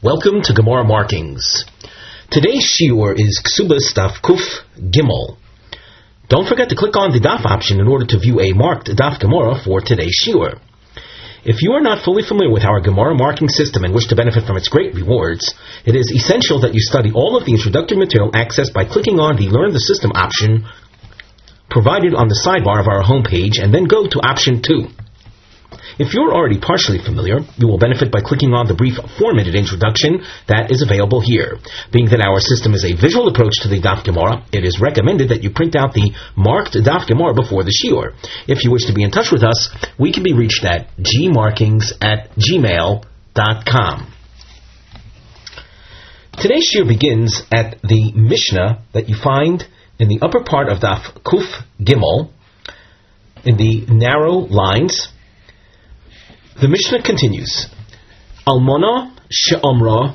Welcome to Gemara Markings. Today's shiur is Ksubas Daf Kuf Gimel. Don't forget to click on the Daf option in order to view a marked Daf Gemara for today's shiur. If you are not fully familiar with our Gemara marking system and wish to benefit from its great rewards, it is essential that you study all of the introductory material accessed by clicking on the Learn the System option provided on the sidebar of our homepage, and then go to option 2. If you're already partially familiar, you will benefit by clicking on the brief 4-minute introduction that is available here. Being that our system is a visual approach to the Daf Gemara, it is recommended that you print out the marked Daf Gemara before the shiur. If you wish to be in touch with us, we can be reached at gmarkings@gmail.com. Today's shiur begins at the Mishnah that you find in the upper part of Daf Kuf Gimel, in the narrow lines. The Mishnah continues, Almona she'omra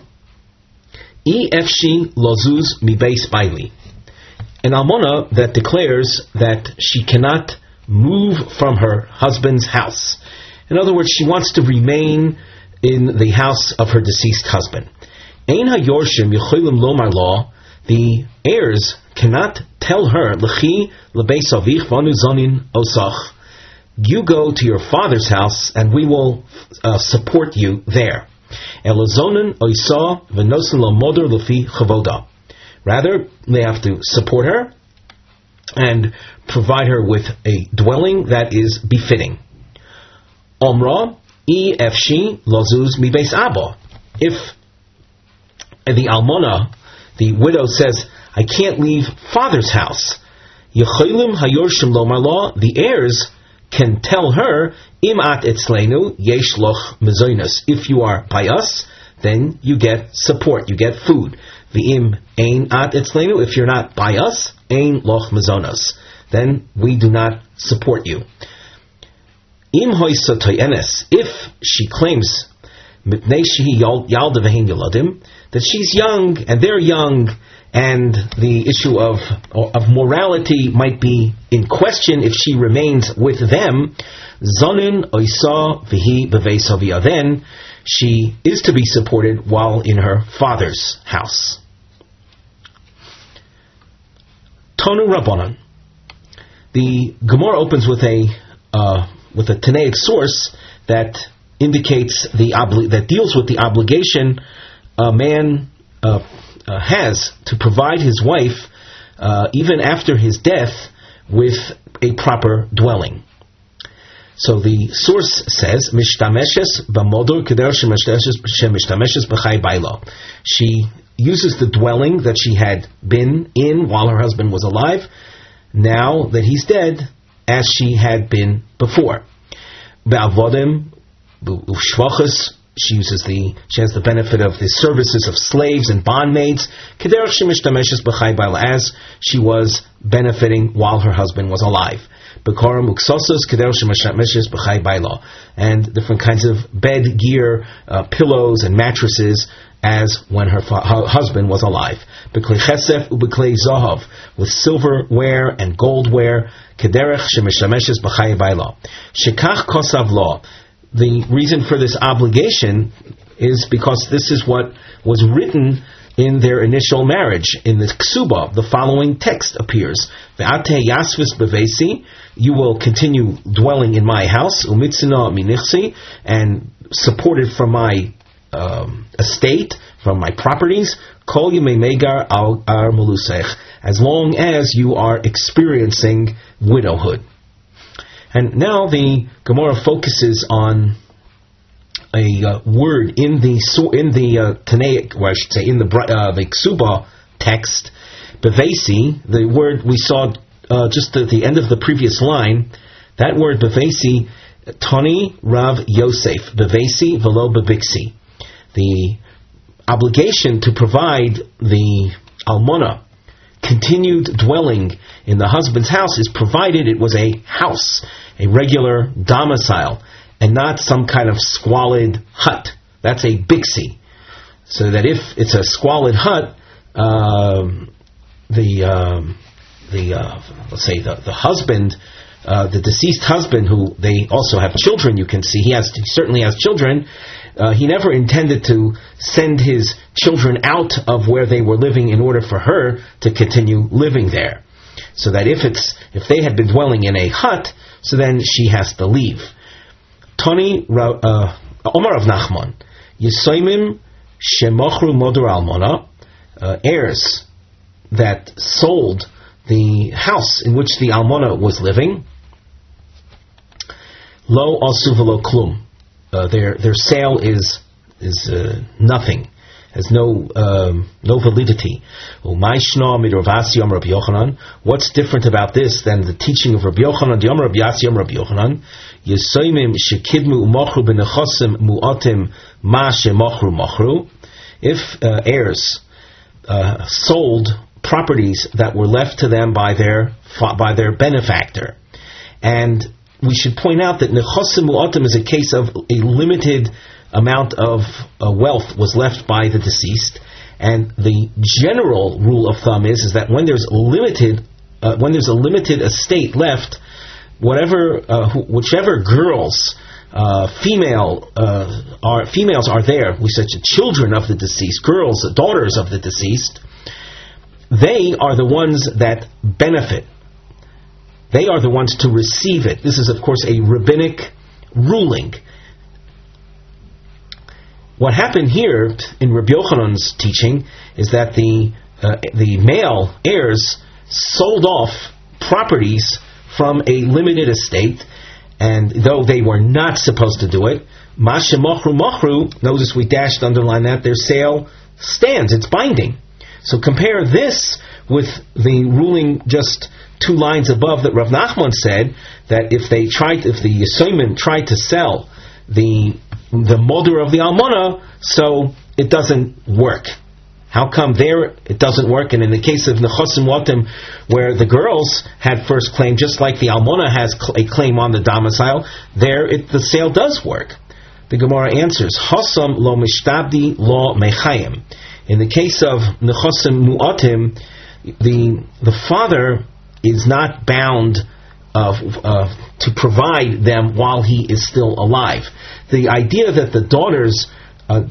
efshi lozuz mibeis baili. An almona that declares that she cannot move from her husband's house. In other words, she wants to remain in the house of her deceased husband. Ein hayorshim yicholim lomar lo, the heirs cannot tell her, L'chi lebeis avich vanu zonin osach, you go to your father's house and we will support you there. Rather, they have to support her and provide her with a dwelling that is befitting. Omra efshi lozuz mi beis abba. If the almona, the widow, says, I can't leave father's house, Yecholim hayorshim lomar lo, the heirs can tell her, Im at etzleinu yesh loch mezonos. If you are by us, then you get support, you get food. V'im ein at etzleinu, if you're not by us, ein loch mezonos, then we do not support you. Im hoisa toyenes, if she claims mipnei shehi yalda v'hein yoladim, that she's young and they're young, and the issue of morality might be in question if she remains with them, zonin oisa v'hi beveis avia, then she is to be supported while in her father's house. Tonu Rabbanan. The Gemara opens with a Tanaic source that indicates that deals with the obligation a man has to provide his wife, even after his death, with a proper dwelling. So the source says, "Mishtameshes b'modor keder shemishtameshes b'chai baila." She uses the dwelling that she had been in while her husband was alive, now that he's dead, as she had been before. Be'avodim u'shvachas. She has the benefit of the services of slaves and bondmaids, as she was benefiting while her husband was alive. And different kinds of bed gear, pillows and mattresses, as when her husband was alive. With silverware and goldware, the reason for this obligation is because this is what was written in their initial marriage. In the Ksuba, the following text appears: Ve'ate yasvis bevesi, you will continue dwelling in my house, umitzina minichsi, and supported from my estate, from my properties, kol yemei megar ar mulusech, as long as you are experiencing widowhood. And now the Gemara focuses on a word in the Tanaic, or I should say in the Ksuba text, bevesi. The word we saw just at the end of the previous line. That word bevesi, Tani Rav Yosef, bevesi velo bebiksi. The obligation to provide the almona continued dwelling in the husband's house is provided it was a house, a regular domicile, and not some kind of squalid hut. That's a biksi. So that if it's a squalid hut, let's say the husband, the deceased husband, who they also have children, you can see he certainly has children, he never intended to send his children out of where they were living in order for her to continue living there. So that if they had been dwelling in a hut, so then she has to leave. Toni Omar of Nachman, Yisoimim shemochru modur almona, heirs that sold the house in which the almona was living, lo asu v'lo klum. Their sale is nothing, has no validity. What's different about this than the teaching of Rabbi Yochanan? The Rabbi Yasi Rabbi Yochanan, Yesoimim shekidmu umochru b'nechosim mu'atim ma shemochru mochru. If heirs sold properties that were left to them by their benefactor, and we should point out that nechosim mu'atim is a case of a limited amount of wealth was left by the deceased, and the general rule of thumb is that when there's a limited estate left, whichever girls females are there, we such children of the deceased, girls, daughters of the deceased, they are the ones that benefit. They are the ones to receive it. This is, of course, a rabbinic ruling. What happened here in Rabbi Yochanan's teaching is that the male heirs sold off properties from a limited estate, and though they were not supposed to do it, Masha Mochru Mochru, notice we underline that, their sale stands, it's binding. So compare this with the ruling just 2 lines above that Rav Nachman said, that if the Yisoimim tried to sell the modur of the almona, so it doesn't work. How come there it doesn't work? And in the case of nechosim watim, where the girls had first claim, just like the almona has a claim on the domicile, there the sale does work. The Gemara answers, Hasam lo mishtabdi lo mechayim. In the case of nechosim mu'atim, the father is not bound to provide them while he is still alive. The idea that the daughters are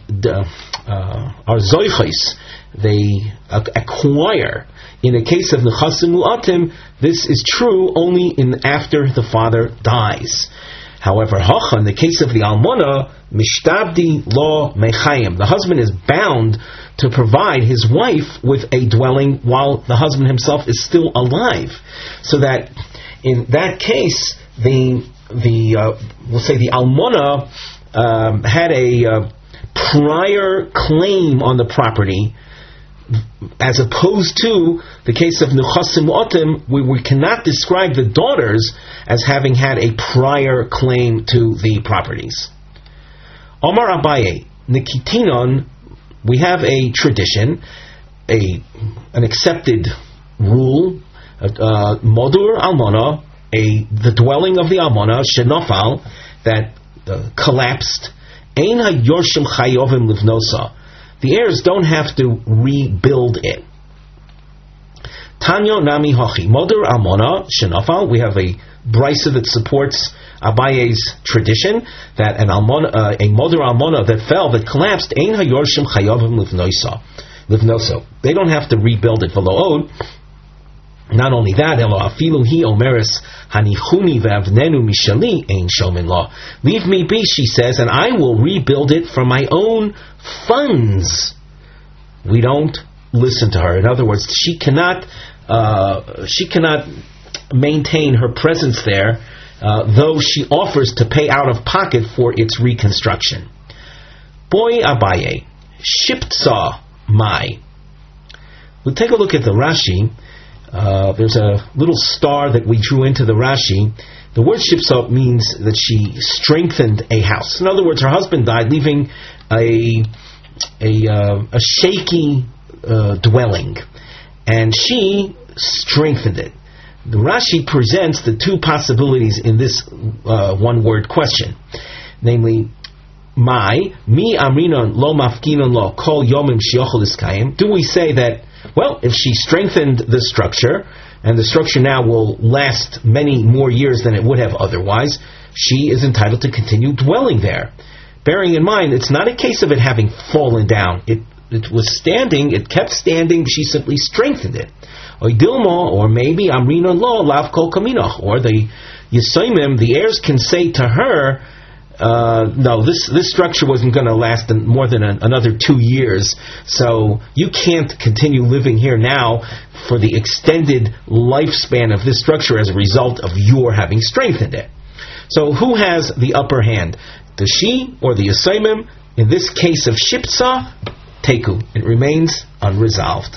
zoichos, they acquire. In the case of nechasim mu'atim, this is true only after the father dies. However, in the case of the almona, mishtabdi lo mechayim, the husband is bound to provide his wife with a dwelling while the husband himself is still alive. So that in that case, we'll say the almona had a prior claim on the property, as opposed to the case of nechasim mu'atim, where we cannot describe the daughters as having had a prior claim to the properties. Omar Abaye, Nikitinon, we have a tradition, an accepted rule, modur almona, the dwelling of the almona, shenofal, that collapsed, ein hayorshim chayovim livnosa. The heirs don't have to rebuild it. Tanyo nami hochi, modur almona, shenofal, we have a brisa that supports Abaye's tradition that a modur almona that fell, that collapsed, ein hayorshim chayovim livnosa. They don't have to rebuild it. V'lo'od, not only that, elo afilu hi omeres hanichuni ve'avnenu mishali ein shomin law. Leave me be, she says, and I will rebuild it from my own funds. We don't listen to her. In other words, she cannot maintain her presence there, though she offers to pay out of pocket for its reconstruction. Boy Abaye, shiptsa mai. We'll take a look at the Rashi. There's a little star that we drew into the Rashi. The word shipsa means that she strengthened a house. In other words, her husband died, leaving a shaky dwelling, and she strengthened it. The Rashi presents the 2 possibilities in this one-word question, namely, mi amrinon lo mafkinon lo kol yomim sheyochel iskayim. Do we say that, well, if she strengthened the structure, and the structure now will last many more years than it would have otherwise, she is entitled to continue dwelling there? bearing in mind it's not a case of it having fallen down. It was standing, it kept standing, she simply strengthened it. Or maybe Amrina Lo Lav Kol Kaminoch, or the Yisoimim, the heirs can say to her, no, this structure wasn't going to last more than another 2 years, so you can't continue living here now for the extended lifespan of this structure as a result of your having strengthened it. So who has the upper hand? The she or the Yisoimim? In this case of Shipsa, Teku. It remains unresolved.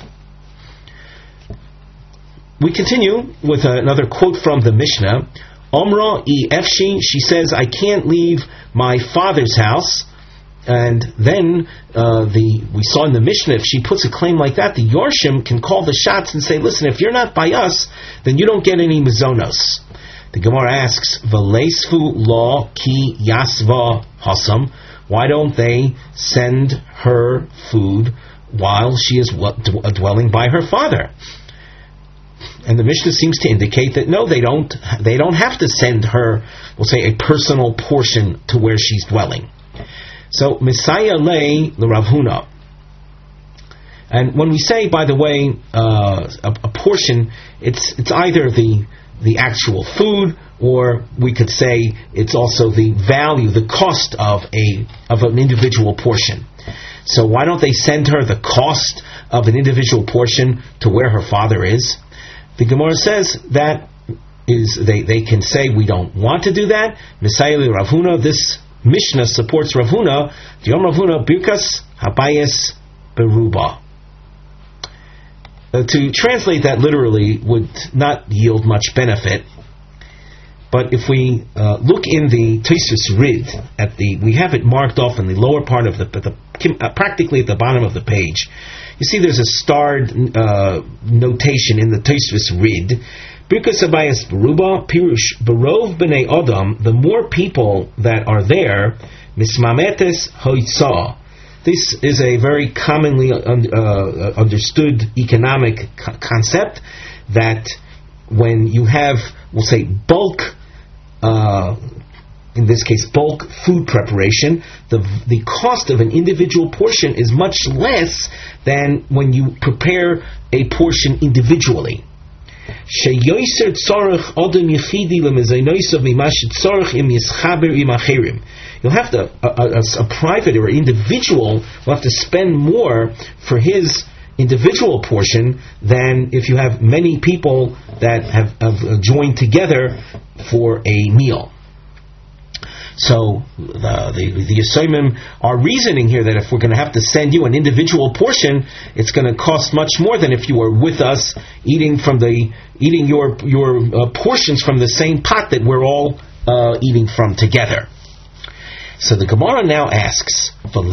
We continue with another quote from the Mishnah. Omra I Efshi, she says, I can't leave my father's house. And then we saw in the Mishnah, if she puts a claim like that, the Yorshim can call the shots and say, listen, if you're not by us, then you don't get any mizonos. The Gemara asks, V'leisfu lo ki yasva hasam. Why don't they send her food while she is dwelling by her father? And the Mishnah seems to indicate that no, they don't have to send her, we'll say, a personal portion to where she's dwelling. So Messiah lay Rav Huna. And when we say, by the way, a portion, it's either the actual food, or we could say it's also the value, the cost of an individual portion. So why don't they send her the cost of an individual portion to where her father is? The Gemara says that is they can say we don't want to do that. Messiah Rav Huna, this Mishnah supports Rav Huna. Yom Rav Huna Birkas Habayis Beruba. To translate that literally would not yield much benefit. But if we look in the Tosfos Rid, we have it marked off in the lower part of practically at the bottom of the page. You see, there's a starred notation in the Tosfos Rid. Birkas Habayis Beruba Pirush Barov B'nei Adam. The more people that are there, Mismametes Hoitzah. This is a very commonly understood economic concept that when you have, we'll say, bulk, in this case, bulk food preparation, the cost of an individual portion is much less than when you prepare a portion individually. You'll have to, a private or individual will have to spend more for his individual portion than if you have many people that have joined together for a meal. So the Yisoimim are reasoning here that if we're going to have to send you an individual portion, it's going to cost much more than if you were with us eating your portions from the same pot that we're all eating from together. So the Gemara now asks,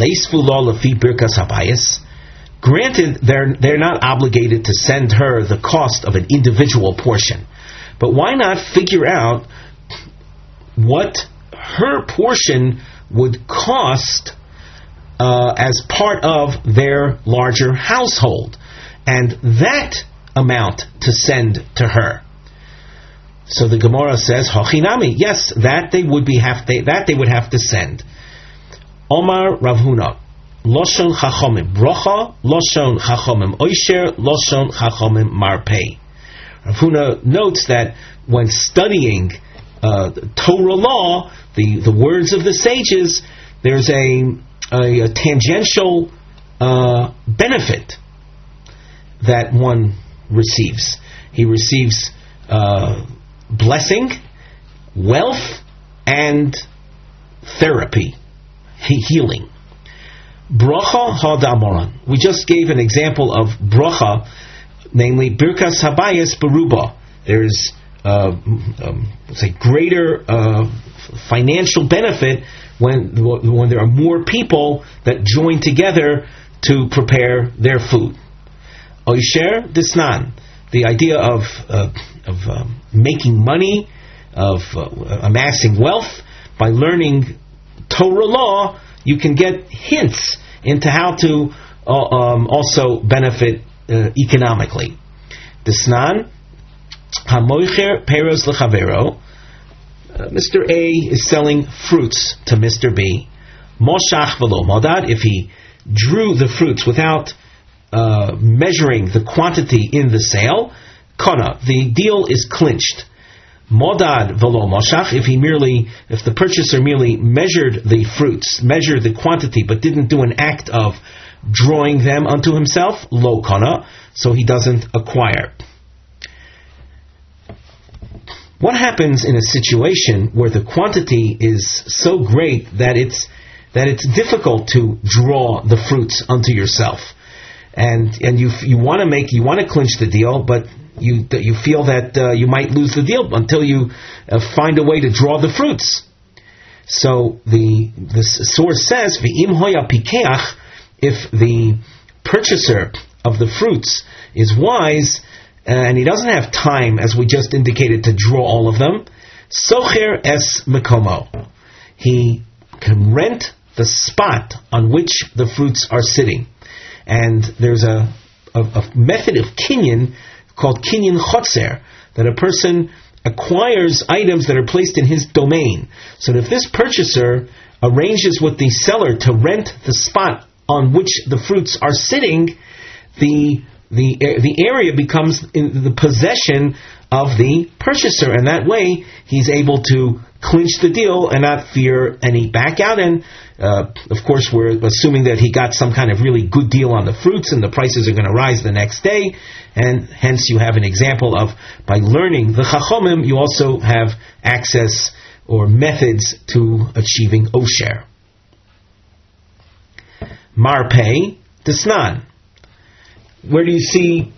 granted, they're not obligated to send her the cost of an individual portion, but why not figure out what her portion would cost as part of their larger household, and that amount to send to her? So the Gemara says, "Hachinami, yes, that they would have to send." Omar Rav Huna, Loshon Chachomim Brocha, Loshon Chachomim Oisher, Loshon Chachomim Marpei. Rav Huna notes that when studying Torah law, the words of the sages, there's a tangential benefit that one receives. He receives blessing, wealth, and therapy, healing. Bracha hadamoran. We just gave an example of bracha, namely Birkas Habayis Beruba. There's greater financial benefit when there are more people that join together to prepare their food. Oisher Disnan, the idea of making money, of amassing wealth by learning Torah law, you can get hints into how to also benefit economically. Disnan Hamoicher Peros Lechavero. Mr. A is selling fruits to Mr. B. Moshach v'lo modad, if he drew the fruits without measuring the quantity in the sale, Kona, the deal is clinched. Modad v'lo moshach, if the purchaser merely measured the fruits, measured the quantity, but didn't do an act of drawing them unto himself, lo Kona, so he doesn't acquire. What happens in a situation where the quantity is so great that it's difficult to draw the fruits unto yourself, and you want to clinch the deal, but you feel that you might lose the deal until you find a way to draw the fruits. So the source says, "V'im hoya pikeach," if the purchaser of the fruits is wise, and he doesn't have time, as we just indicated, to draw all of them, socher es mekomo, he can rent the spot on which the fruits are sitting. And there's a method of kinyan called kinyan chotzer, that a person acquires items that are placed in his domain. So that if this purchaser arranges with the seller to rent the spot on which the fruits are sitting, the area becomes in the possession of the purchaser, and that way he's able to clinch the deal and not fear any back out. And of course, we're assuming that he got some kind of really good deal on the fruits, and the prices are going to rise the next day. And hence, you have an example of, by learning the Chachomim, you also have access or methods to achieving Osher. Marpei Desnan. Where do you see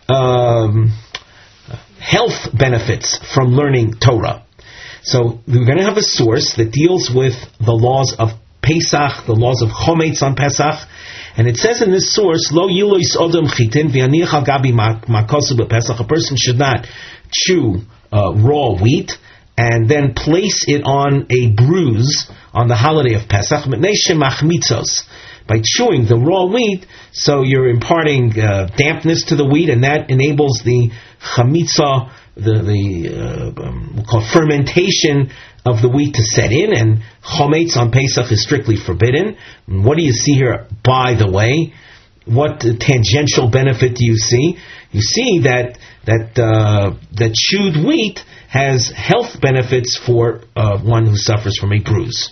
health benefits from learning Torah? So we're going to have a source that deals with the laws of Pesach, the laws of Chometz on Pesach, and it says in this source, Lo yilois odom chitin v'yaniach al gabi makosu b'Pesach. A person should not chew raw wheat and then place it on a bruise on the holiday of Pesach. By chewing the raw wheat, so you're imparting dampness to the wheat, and that enables the chamitza, we'll call fermentation of the wheat to set in, and chometz on Pesach is strictly forbidden. And what do you see here, by the way? What tangential benefit do you see? You see that chewed wheat has health benefits for one who suffers from a bruise.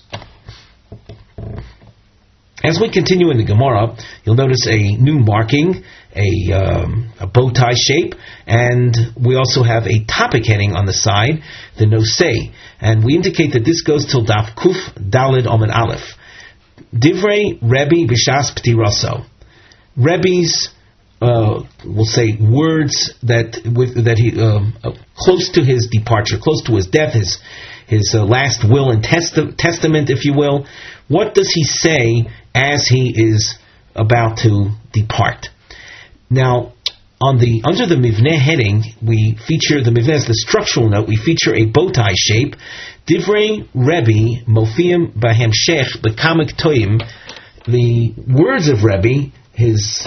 As we continue in the Gemara, you'll notice a new marking, a bow tie shape, and we also have a topic heading on the side, the nosei, and we indicate that this goes till Daf Kuf Daled Omen Aleph. Divrei Rebbe B'Shas P'tiraso. Rebbe's, we'll say, words that he close to his departure, close to his death, his last will and testament, if you will. What does he say as he is about to depart? Now, under the Mivneh heading, we feature the Mivneh as the structural note. We feature a bow tie shape. Divrei Rebbe Mofiyim Bahemshech B'Kamek Toim. The words of Rebbe, his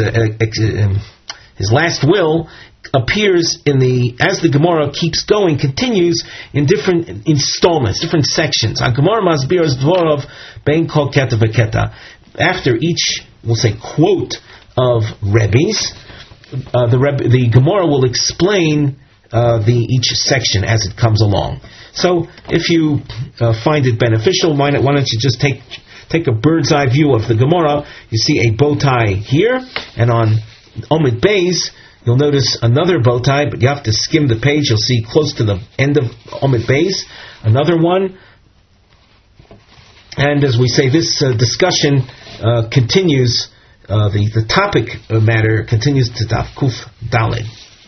last will, appears as the Gemara keeps going, continues in different installments, different sections. Gemara Masbiros Dvorov Ben Kol Keta V'Keta. After each, we'll say, quote of Rebbe's, the Gemara will explain each section as it comes along. So, if you find it beneficial, why don't you just take a bird's eye view of the Gemara? You see a bow tie here, and on Omid Beis, you'll notice another bow tie, but you have to skim the page. You'll see close to the end of Omid Beis another one. And as we say, this discussion continues, the topic matter continues to Daf Kuf Daled.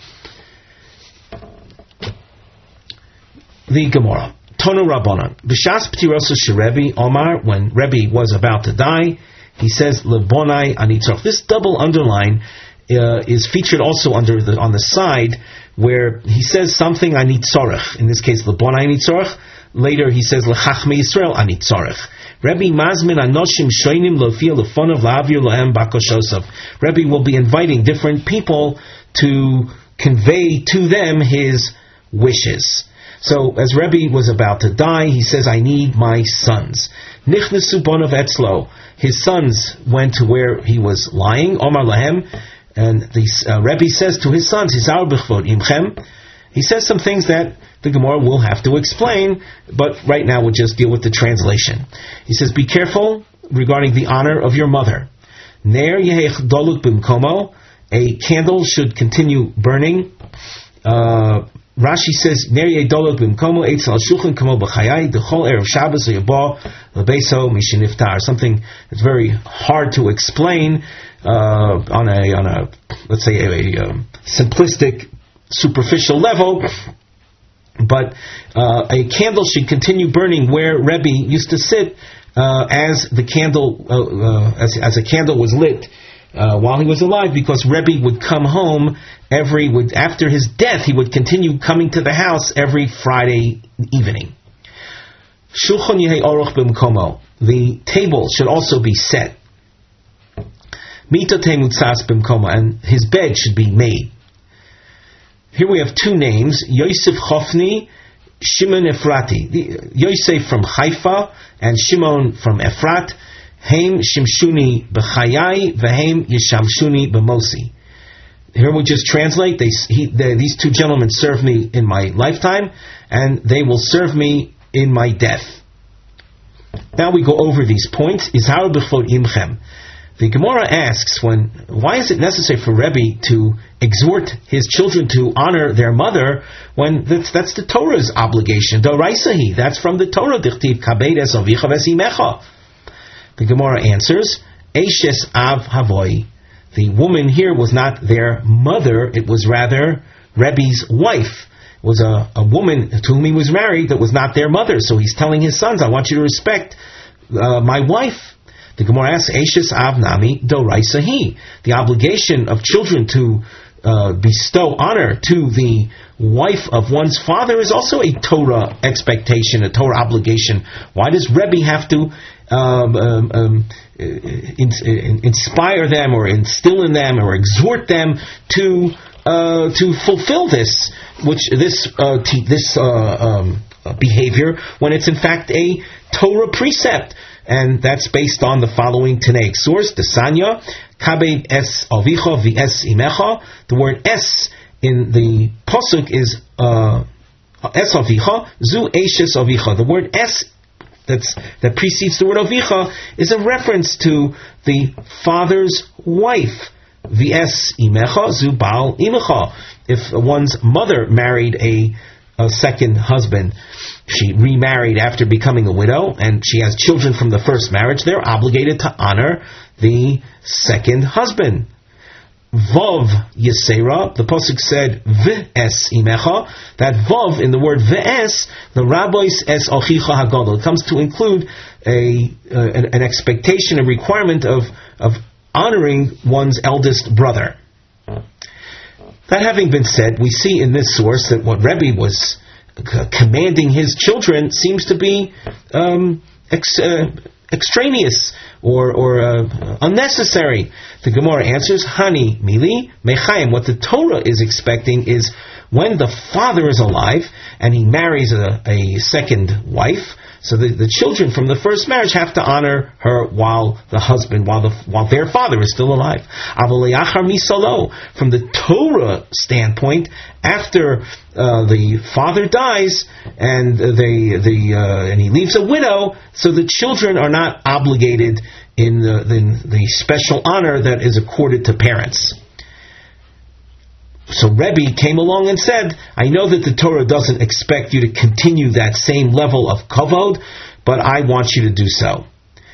The Gemara. Tonu Rabbanan. B'shas P'tirosu Sherebi Omar, when Rebbe was about to die, he says, Lebonai Anitzorch. This double underline is featured also on the side, where he says something Anitzorch. In this case, Lebonai Anitzorch. Later he says, L'chachmei Yisrael Anitzorch. Rebbe Mazmin Anoshim Shoinim Lofil Lefonav La'avir Lohem Bakoshosav. Rebbe will be inviting different people to convey to them his wishes. So, as Rebbe was about to die, he says, I need my sons. Nichnesu bonav etzlo. His sons went to where he was lying. Omar lahem. And the Rebbe says to his sons, Hizar b'chvod imchem. He says some things that the Gemara will have to explain, but right now we'll just deal with the translation. He says, be careful regarding the honor of your mother. Ner yehech doluk b'mkomo. A candle should continue burning. Rashi says, Ner yeh doluk b'mkomo eitz al shulchan kamo b'chayai dechol erev Shabbos yabo lebeso mishiniftar. Something that's very hard to explain on a let's say a simplistic, superficial level. But a candle should continue burning where Rebbe used to sit as the candle, as a candle was lit while he was alive, because Rebbe would come home after his death. He would continue coming to the house every Friday evening. Shulchan yehei oroch b'mkomo. The table should also be set. Mitatei mutzas b'mkomo, and his bed should be made. Here we have two names, Yosef Chofni, Shimon Efrati. Yosef from Haifa and Shimon from Efrat. Haim Shimshuni b'chayai, v'haim Yishamshuni b'mosi. Here we just translate, these two gentlemen served me in my lifetime, and they will serve me in my death. Now we go over these points. Izhar b'chvod imchem. The Gemara asks, why is it necessary for Rebbe to exhort his children to honor their mother when that's the Torah's obligation? D'oraisahi, that's from the Torah. Dichtiv kabed es avicha v'esimecha. The Gemara answers, Eishes av havoi. The woman here was not their mother; it was rather Rebbe's wife. It was a woman to whom he was married that was not their mother. So he's telling his sons, I want you to respect my wife. The Gemara asks, Eishes av nami d'oraisahi. The obligation of children to bestow honor to the wife of one's father is also a Torah expectation, a Torah obligation. Why does Rebbe have to inspire them or instill in them or exhort them to fulfill this behavior when it's in fact a Torah precept? And that's based on the following Tanaic source, the Sanya, Kabed es avicha v'es imecha. The word es in the Pasuk is es avicha, zu eishes avicha. The word es that precedes the word avicha is a reference to the father's wife. V'es imecha, zu baal imecha. If one's mother married a second husband, she remarried after becoming a widow, and she has children from the first marriage, they're obligated to honor the second husband. Vav Yisera, the Pasuk said V'es imecha. That Vav in the word V'es, the rabbis es achicha hagadol. It comes to include an expectation, a requirement of honoring one's eldest brother. That having been said, we see in this source that what Rebbe was commanding his children seems to be extraneous or unnecessary. The Gemara answers, Hani mili mechayim. What the Torah is expecting is when the father is alive and he marries a second wife, so the children from the first marriage have to honor her while their father is still alive. Avaleyachar misalo. From the Torah standpoint, after the father dies and he leaves a widow, so the children are not obligated in the special honor that is accorded to parents. So Rebbe came along and said, I know that the Torah doesn't expect you to continue that same level of kavod, but I want you to do so.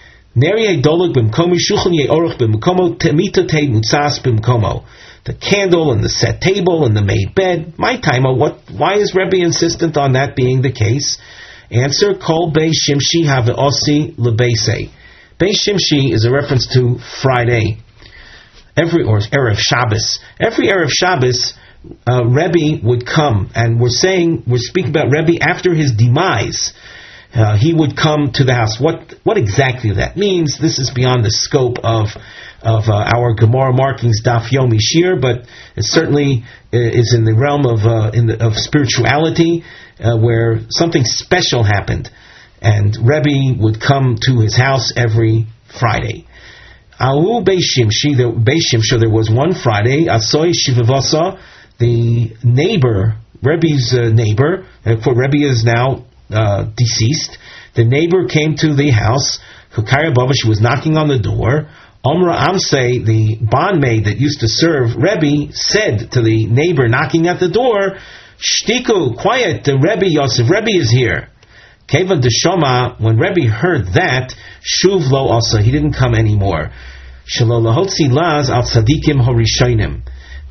The candle and the set table and the made bed, my taima, why is Rebbe insistent on that being the case? Answer, Kol Bei Shimshi have osi lebeisei. Bei Shimshi is a reference to Friday. Or Erev Shabbos. Every Erev Shabbos, Rebbe would come, and we're speaking about Rebbe after his demise. He would come to the house. What exactly that means, this is beyond the scope of our Gemara markings Daf Yomi Shir, but it certainly is in the realm of spirituality, where something special happened. and Rebbe would come to his house every Friday. Ahu Beishimshi, there was one Friday, Asoi Shivavasa, the neighbor, Rebbe's neighbor, for Rebbe is now deceased, the neighbor came to the house, Hukaya Baba, she was knocking on the door. Omra Amse, the bondmaid that used to serve Rebbe, said to the neighbor knocking at the door, Shtiku, quiet, the Rebbe Yosef, Rebbe is here. Keva Deshoma, when Rebbe heard that, Shuv lo also, he didn't come anymore. Shalolahotzi laz al tzadikim horishonim.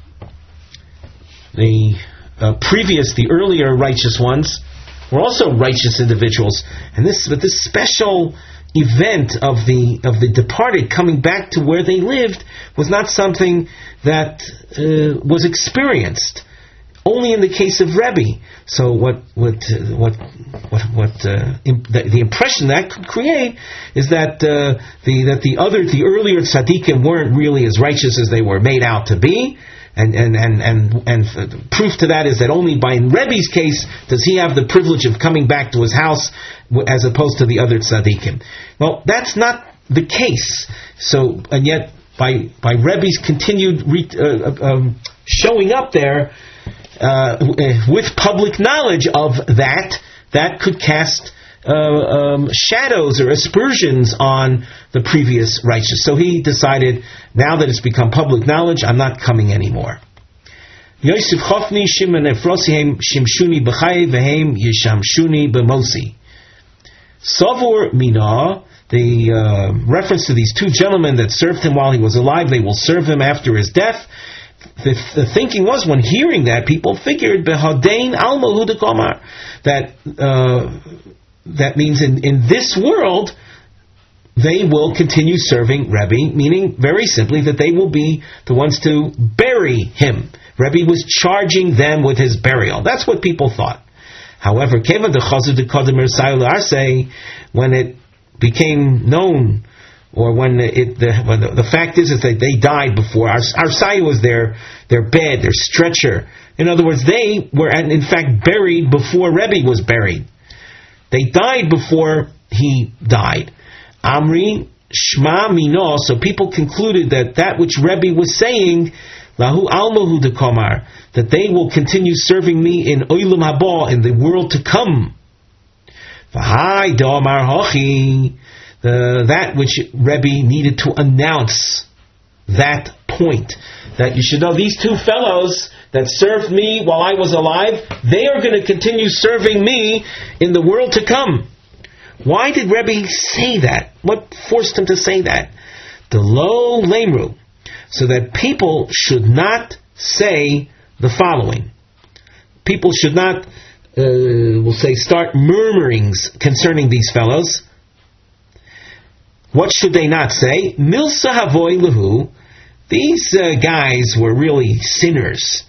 The earlier righteous ones were also righteous individuals, and this special event of the departed coming back to where they lived was not something that was experienced only in the case of Rebbe. So the impression that could create is that the earlier tzaddikim weren't really as righteous as they were made out to be. And proof to that is that only by Rebbe's case does he have the privilege of coming back to his house as opposed to the other tzaddikim. Well, that's not the case. So, and yet by Rebbe's continued showing up there with public knowledge of that could cast shadows or aspersions on the previous righteous. So he decided, now that it's become public knowledge, I'm not coming anymore. Yosef Chofni Shimon Efrosihem Shimshuni B'chai V'hem Yishamshuni B'mosi. Savur Mina, the reference to these two gentlemen that served him while he was alive, they will serve him after his death. The thinking was, when hearing that, people figured Behadein Al Mahud Komar, that means in this world they will continue serving Rebbe, meaning very simply that they will be the ones to bury him. Rebbe was charging them with his burial. That's what people thought. However, when it became known, or when the fact is that they died before, our Saya was their bed, their stretcher. In other words, they were in fact buried before Rebbe was buried. They died before he died. Amri Shma Mino, so people concluded that which Rebbe was saying, Lahu Almahu de Komar, that they will continue serving me in Oilam Haba, in the world to come. V'hai Domar Hochi, that which Rebbe needed to announce, that point, that you should know these two fellows that served me while I was alive, they are going to continue serving me in the world to come. Why did Rebbe say that? What forced him to say that? The lo lemru, so that people should not say the following. People should not, start murmurings concerning these fellows. What should they not say? Milsa havoy lehu, these guys were really sinners.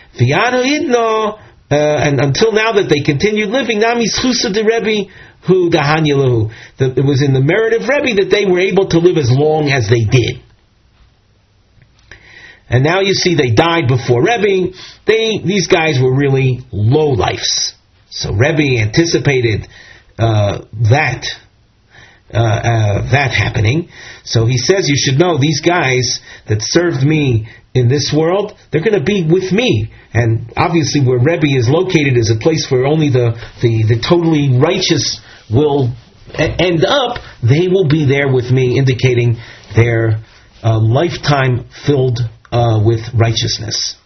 And until now that they continued living, Namis Chusa de Rebbe Hu Dahanyalahu, that it was in the merit of Rebbe that they were able to live as long as they did. And now you see they died before Rebbe. These guys were really lowlifes. So Rebbe anticipated that happening. So he says, you should know, these guys that served me in this world, they're going to be with me. And obviously where Rebbe is located is a place where only the totally righteous will end up. They will be there with me, indicating their lifetime filled with righteousness.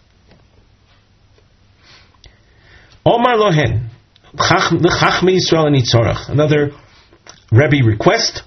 Omar Lohen, Chachmei Yisrael Anitzorach. Another Rebbe request.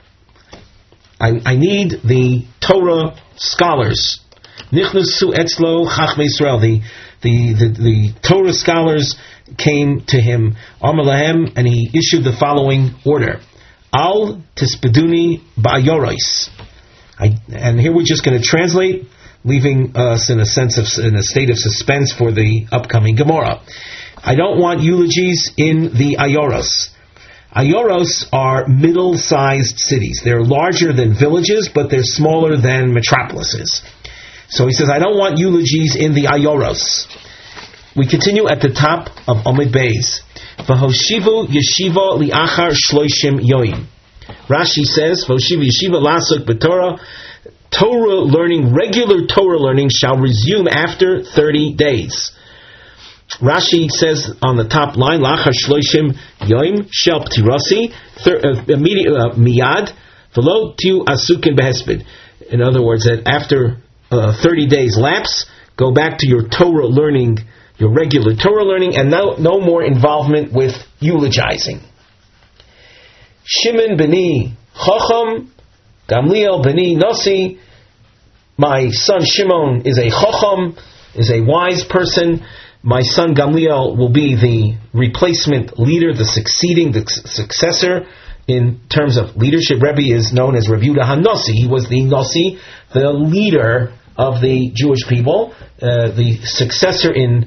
I need the Torah scholars. Nichnasu etzlo Chachmei Yisrael. The Torah scholars came to him, Amar Lahem, and he issued the following order: Al tispeduni ba'ayoros. And here we're just going to translate, leaving us in a state of suspense for the upcoming Gemara. I don't want eulogies in the ayoros. Ayoros are middle-sized cities. They're larger than villages, but they're smaller than metropolises. So he says, I don't want eulogies in the ayoros. We continue at the top of Omid Beis. V'hoshivu yeshiva li'achar shloishim yoim. Rashi says, V'hoshivu yeshiva lasuk b'Torah. Torah learning, regular Torah learning shall resume after 30 days. Rashi says on the top line, Lachar shloishim yoim shel ptirasi, miyad, v'lo tiu asukin behesped. In other words, that after 30 days lapse, go back to your Torah learning, your regular Torah learning, and no more involvement with eulogizing. Shimon b'ni chacham, Gamliel b'ni nasi. My son Shimon is a chacham, is a wise person. My son Gamliel will be the replacement leader, the successor in terms of leadership. Rebbe is known as Rav Yehuda HaNasi. He was the Nasi, the leader of the Jewish people. The successor in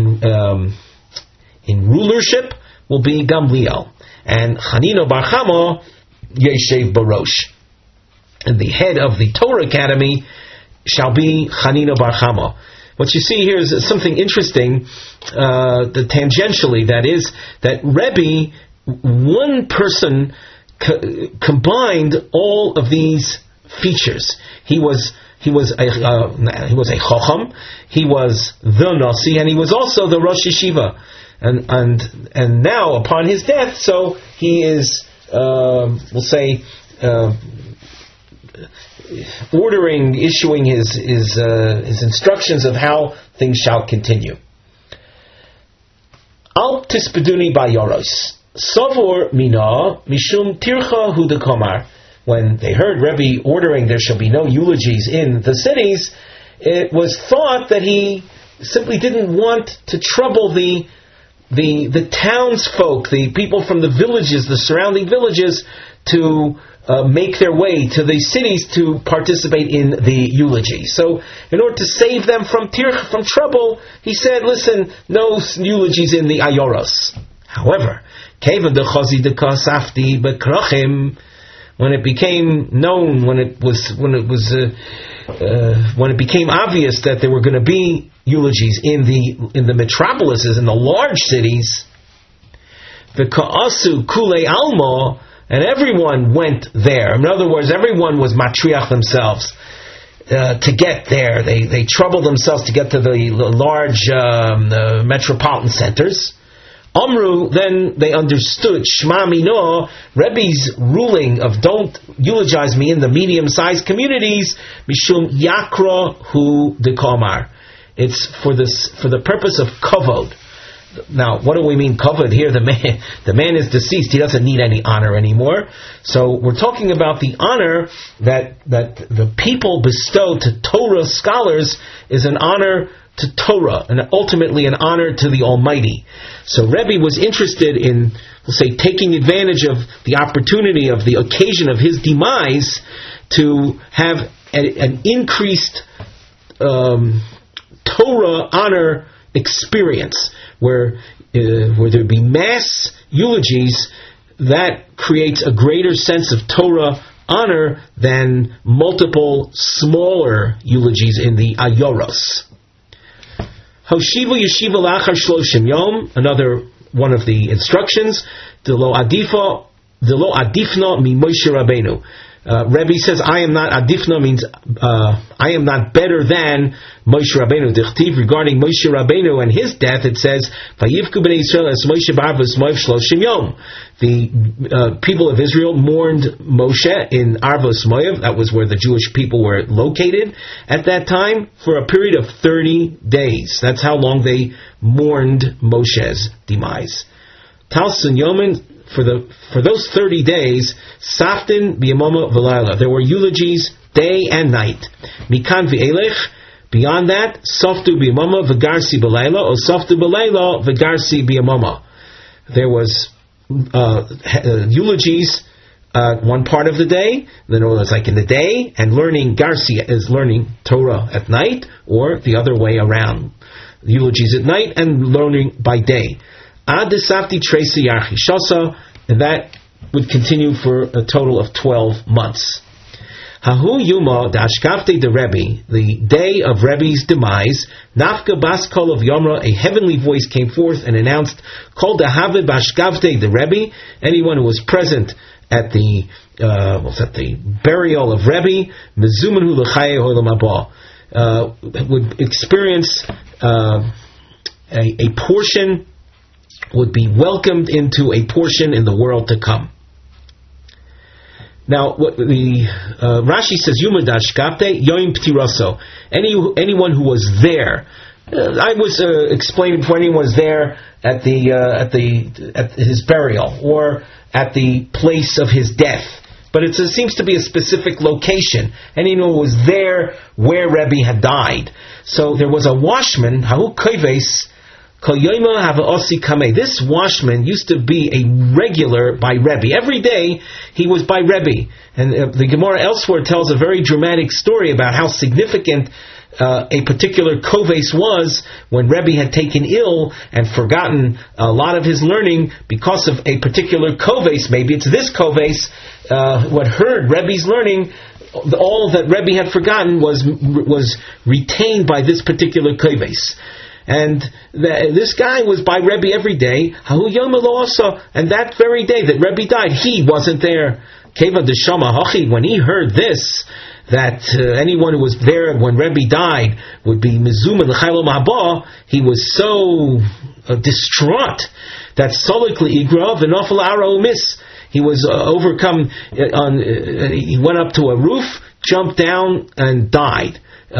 rulership will be Gamliel. And Hanino Bar Chama Yeshev Barosh. And the head of the Torah Academy shall be Hanino Bar Chama. What you see here is something interesting, tangentially, that is, that Rebbe, one person, combined all of these features. He was a Chacham, he was the Nasi, and he was also the Rosh Yeshiva. And now, upon his death, so he is, we'll say, issuing his instructions of how things shall continue. Al tispeduni bayoros savor mina mishum tircha hudakomar. When they heard Rebbe ordering there shall be no eulogies in the cities, it was thought that he simply didn't want to trouble the townsfolk, the people from the villages, the surrounding villages, to make their way to the cities to participate in the eulogy. So, in order to save them from trouble, he said, "Listen, no eulogies in the ayoros." However, when it became known, when it became obvious that there were going to be eulogies in the metropolises, in the large cities, the ka'asu kule alma. And everyone went there. In other words, everyone was matriach themselves to get there. They troubled themselves to get to the large metropolitan centers. Amru, then they understood, Shema Mino, Rebbe's ruling of don't eulogize me in the medium-sized communities, Mishum Yakra Hu Dekomar. It's for the purpose of kavod. Now, what do we mean kavod here? The man is deceased. He doesn't need any honor anymore. So we're talking about the honor that the people bestow to Torah scholars is an honor to Torah, and ultimately an honor to the Almighty. So Rebbe was interested in, we'll say, taking advantage of the opportunity of the occasion of his demise to have an increased Torah honor experience, where there be mass eulogies. That creates a greater sense of Torah honor than multiple smaller eulogies in the ayoros. Hoshivu yeshiva lachar shloshim yom, another one of the instructions. Delo adifna mi Moshe Rabbeinu. Rebbe says, I am not adifna, means I am not better than Moshe Rabbeinu. Dichtiv, regarding Moshe Rabbeinu and his death, it says, Vayivku b'nei Yisrael es Moshe b'arvos moav shloshim yom. The people of Israel mourned Moshe in Arvos Moav. That was where the Jewish people were located at that time, for a period of 30 days. That's how long they mourned Moshe's demise. Talsun Yomin, for those 30 days, Saftin b'yamama v'layla. There were eulogies day and night. Mikan v'elech. Beyond that, Softu b'yamama v'garsi b'layla, or Softu b'layla v'garsi b'yamama. There was eulogies one part of the day, then it was like in the day, and learning Garsi is learning Torah at night, or the other way around. Eulogies at night and learning by day. Ad desafti tresi yarchishasa, and that would continue for a total of 12 months. Hahu Yuma Dashkafte de Rebbe, the day of Rebbe's demise, Nafka Bas Kol of Yomra, a heavenly voice came forth and announced, Kol Dahave Bashkafte de Rebbe, anyone who was present at the burial of Rebbe, Mezumanhu L'chaye Olam Haba, would experience a portion, would be welcomed into a portion in the world to come. Now, what the Rashi says, Yuma Dashkapte Yoim Ptiraso. Anyone who was there. I was explaining before, anyone was there at his burial or at the place of his death. But it seems to be a specific location. Anyone who was there where Rebbe had died. So there was a washman, Hahu Koives. This washman used to be a regular by Rebbe. Every day he was by Rebbe. And the Gemara elsewhere tells a very dramatic story about how significant a particular koves was when Rebbe had taken ill and forgotten a lot of his learning because of a particular koves. Maybe it's this koves, what heard Rebbe's learning. All that Rebbe had forgotten was retained by this particular koves. And this guy was by Rebbe every day. And that very day that Rebbe died, he wasn't there. When he heard this, that anyone who was there when Rebbe died would be Mezuman L'chaylo Mahaba, he was so distraught that Solikli Igra V'nofel Aro Mis. He was overcome. He went up to a roof, jumped down, and died.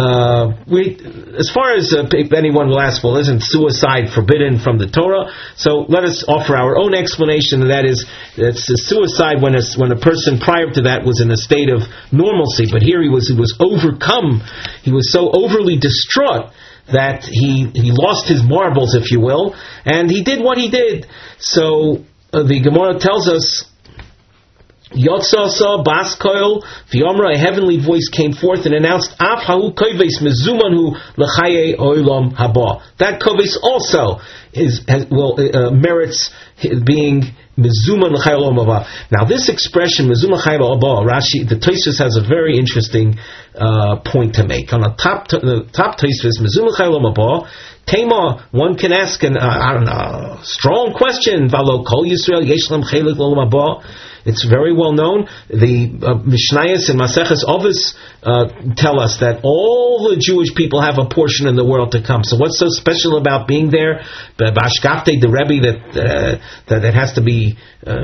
As far as if anyone will ask, well, isn't suicide forbidden from the Torah? So let us offer our own explanation, and that is, it's a suicide when a person prior to that was in a state of normalcy, but here he was overcome. He was so overly distraught that he lost his marbles, if you will, and he did what he did. So the Gemara tells us, Yotzasa Bas Koil V'Yomra, a heavenly voice came forth and announced, Af Hahu Koves Mezumanhu L'chaye Olam Haba. That koves also merits being Mezuman L'chaye Olam Haba. Now this expression Mezuman L'chaye Olam Haba, Rashi, the Tosfos has a very interesting point to make. On the top Tosfos, Mezuman L'chaye Olam Haba, Tema, one can ask a strong question. Valo Kol Yisrael Yeshlam Chelik L'Olam Haba. It's very well known. The Mishnayos and Maseches Ovis tell us that all the Jewish people have a portion in the world to come. So what's so special about being there? Bashkafte the Rebbe, that it has to be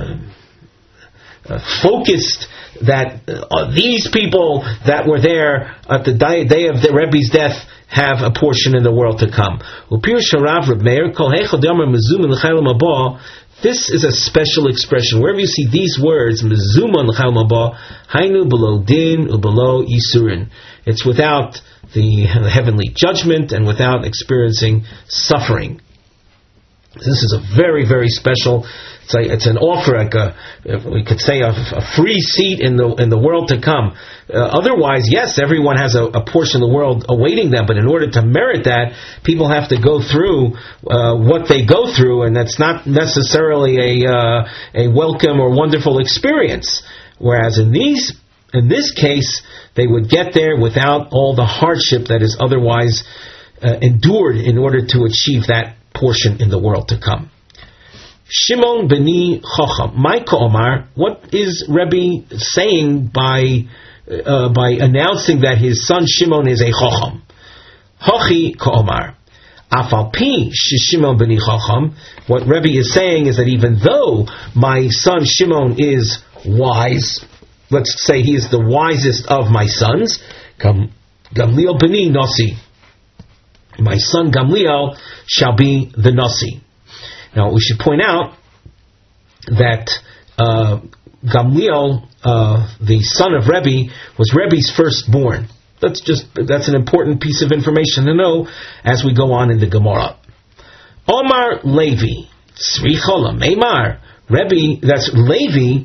focused that these people that were there at the day of the Rebbe's death have a portion in the world to come. This is a special expression. Wherever you see these words, Mezuman L'chaye Olam Haba, Hainu Below Din Ubelow Yisurin. It's without the heavenly judgment and without experiencing suffering. This is a very, very special. It's an offer, we could say, a free seat in the world to come. Otherwise, yes, everyone has a portion of the world awaiting them, but in order to merit that, people have to go through what they go through, and that's not necessarily a welcome or wonderful experience. Whereas in this case, they would get there without all the hardship that is otherwise endured in order to achieve that portion in the world to come. Shimon beni Chacham, my Omar. What is Rebbe saying by announcing that his son Shimon is a Chacham? Hachi Omar. Afal pi Shimon beni Chacham. What Rebbe is saying is that even though my son Shimon is wise, let's say he is the wisest of my sons, Gamliel beni Nasi. My son Gamliel shall be the Nasi. Now we should point out that Gamliel, the son of Rebbe, was Rebbe's firstborn. That's an important piece of information to know as we go on in the Gemara. Omar Levi, Srichola Meimar, Rebbe, that's Levi,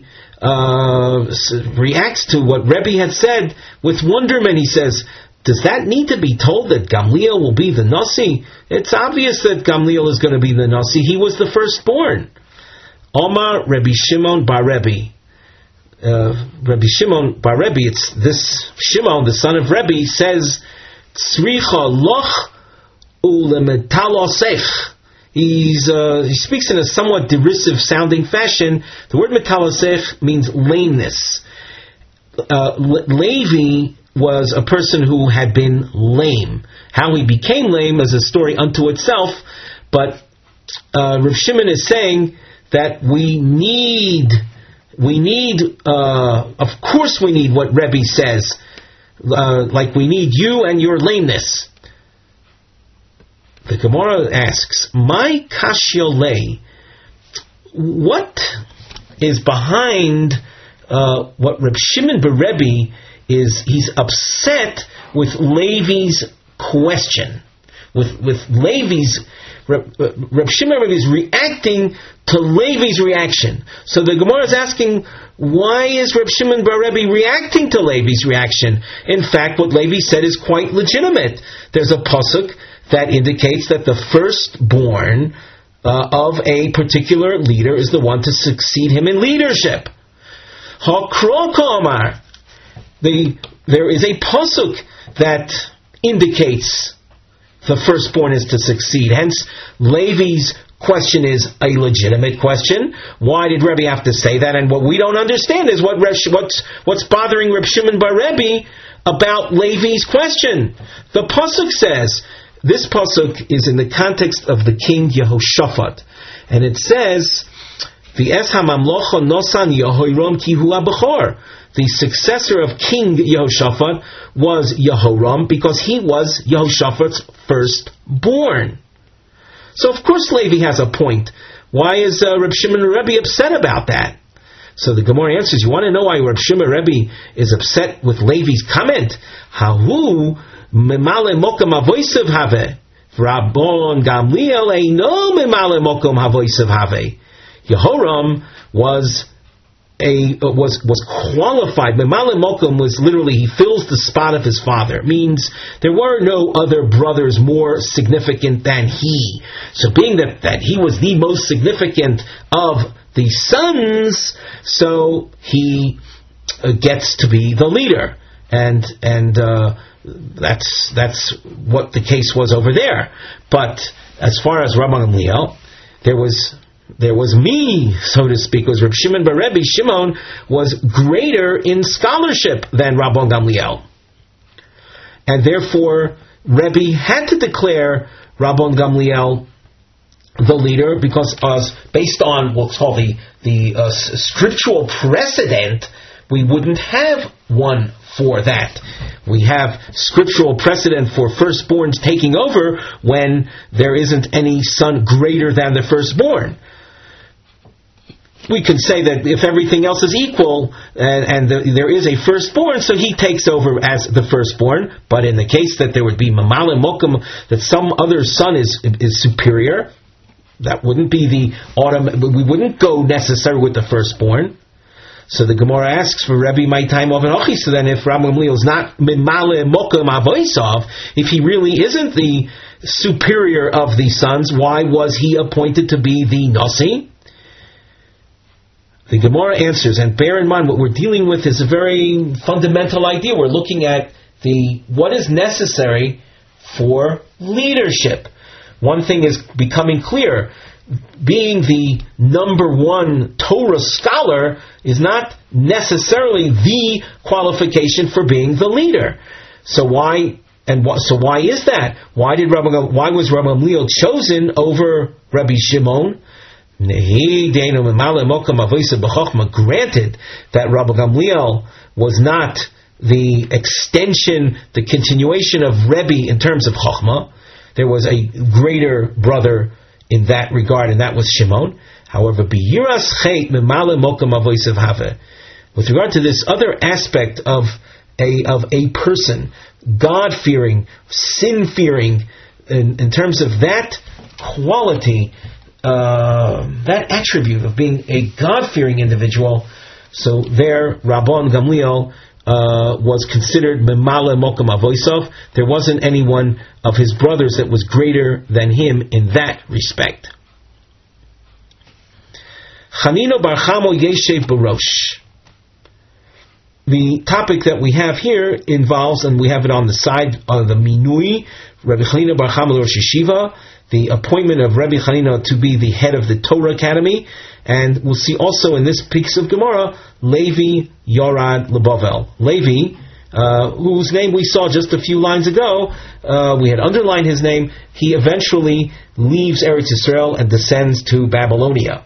reacts to what Rebbe had said with wonderment. He says, does that need to be told that Gamliel will be the Nasi? It's obvious that Gamliel is going to be the Nasi. He was the firstborn. Omar Rebbe Shimon bar Rebbe. Rabbi Shimon Bar Rebbe, it's this Shimon, the son of Rebbe, says, Tzricha loch ulemetalosech. He speaks in a somewhat derisive sounding fashion. The word metalosech means lameness. Levi was a person who had been lame. How he became lame is a story unto itself, but Rav Shimon is saying that we need, of course we need what Rebbe says, like we need you and your lameness. The Gemara asks, "My kashyolei, what is behind what Reb Shimon bar Rebbe is? He's upset with Levi's question, with Levi's. Reb Shimon bar Rebbe is reacting to Levi's reaction. So the Gemara is asking, why is Reb Shimon bar Rebbe reacting to Levi's reaction? In fact, what Levi said is quite legitimate. There's a pasuk that indicates that the firstborn of a particular leader is the one to succeed him in leadership. There is a pasuk that indicates the firstborn is to succeed. Hence, Levi's question is a legitimate question. Why did Rebbe have to say that? And what we don't understand is what's bothering Reb Shimon bar Rebbe about Levi's question. The pasuk says, this pasuk is in the context of the king Yehoshaphat, and it says, "V'es hamamlocha nosan Yehoram ki hu abechor." The successor of King Yehoshaphat was Yehoram because he was Yehoshaphat's firstborn. So of course Levi has a point. Why is Reb Shimon Rebbe upset about that? So the Gemara answers, you want to know why Reb Shimon Rebbe is upset with Levi's comment? Hahu memale mokum havoisav have. Rabban Gamliel eino memale mokum havoisav have. Yehoram was qualified. Memale mokum was literally, he fills the spot of his father. Means there were no other brothers more significant than he. So being that he was the most significant of the sons, so he gets to be the leader, and that's what the case was over there. But as far as Rabban Gamliel, there was me, so to speak. Was Reb Shimon bar Rebbe. Shimon was greater in scholarship than Rabban Gamliel, and therefore Rebbe had to declare Rabban Gamliel the leader, because based on what's called the scriptural precedent, we wouldn't have one for that. We have scriptural precedent for firstborns taking over when there isn't any son greater than the firstborn. We could say that if everything else is equal and there is a firstborn, so he takes over as the firstborn. But in the case that there would be mamale mokum, that some other son is superior, that wouldn't be we wouldn't go necessarily with the firstborn. So the Gemara asks for Rebbe my time of an ochi. So then, if Rabban Gamliel is not memale mokum avoisav, if he really isn't the superior of the sons, why was he appointed to be the nasi? The Gemara answers, and bear in mind what we're dealing with is a very fundamental idea. We're looking at what is necessary for leadership. One thing is becoming clear. Being the number one Torah scholar is not necessarily the qualification for being the leader. So why is that? Why was Rabban Gamliel chosen over Rabbi Shimon? Granted that Rabban Gamliel was not the extension, the continuation of Rebbe in terms of Chochmah. There was a greater brother in that regard, and that was Shimon. However, with regard to this other aspect of a person, God-fearing, sin-fearing, in terms of that quality, that attribute of being a God-fearing individual, so there Rabban Gamliel was considered memale mokum avoisav. There wasn't anyone of his brothers that was greater than him in that respect. Chanino bar Chamo yeshev barosh. the topic that we have here involves, and we have it on the side of the Minui, Rabbi Chanina Bar Chama Rosh Yeshiva, the appointment of Rabbi Chanina to be the head of the Torah Academy, and we'll see also in this piece of Gemara, Levi Yorad Lebavel. Levi, whose name we saw just a few lines ago, we had underlined his name, he eventually leaves Eretz Yisrael and descends to Babylonia.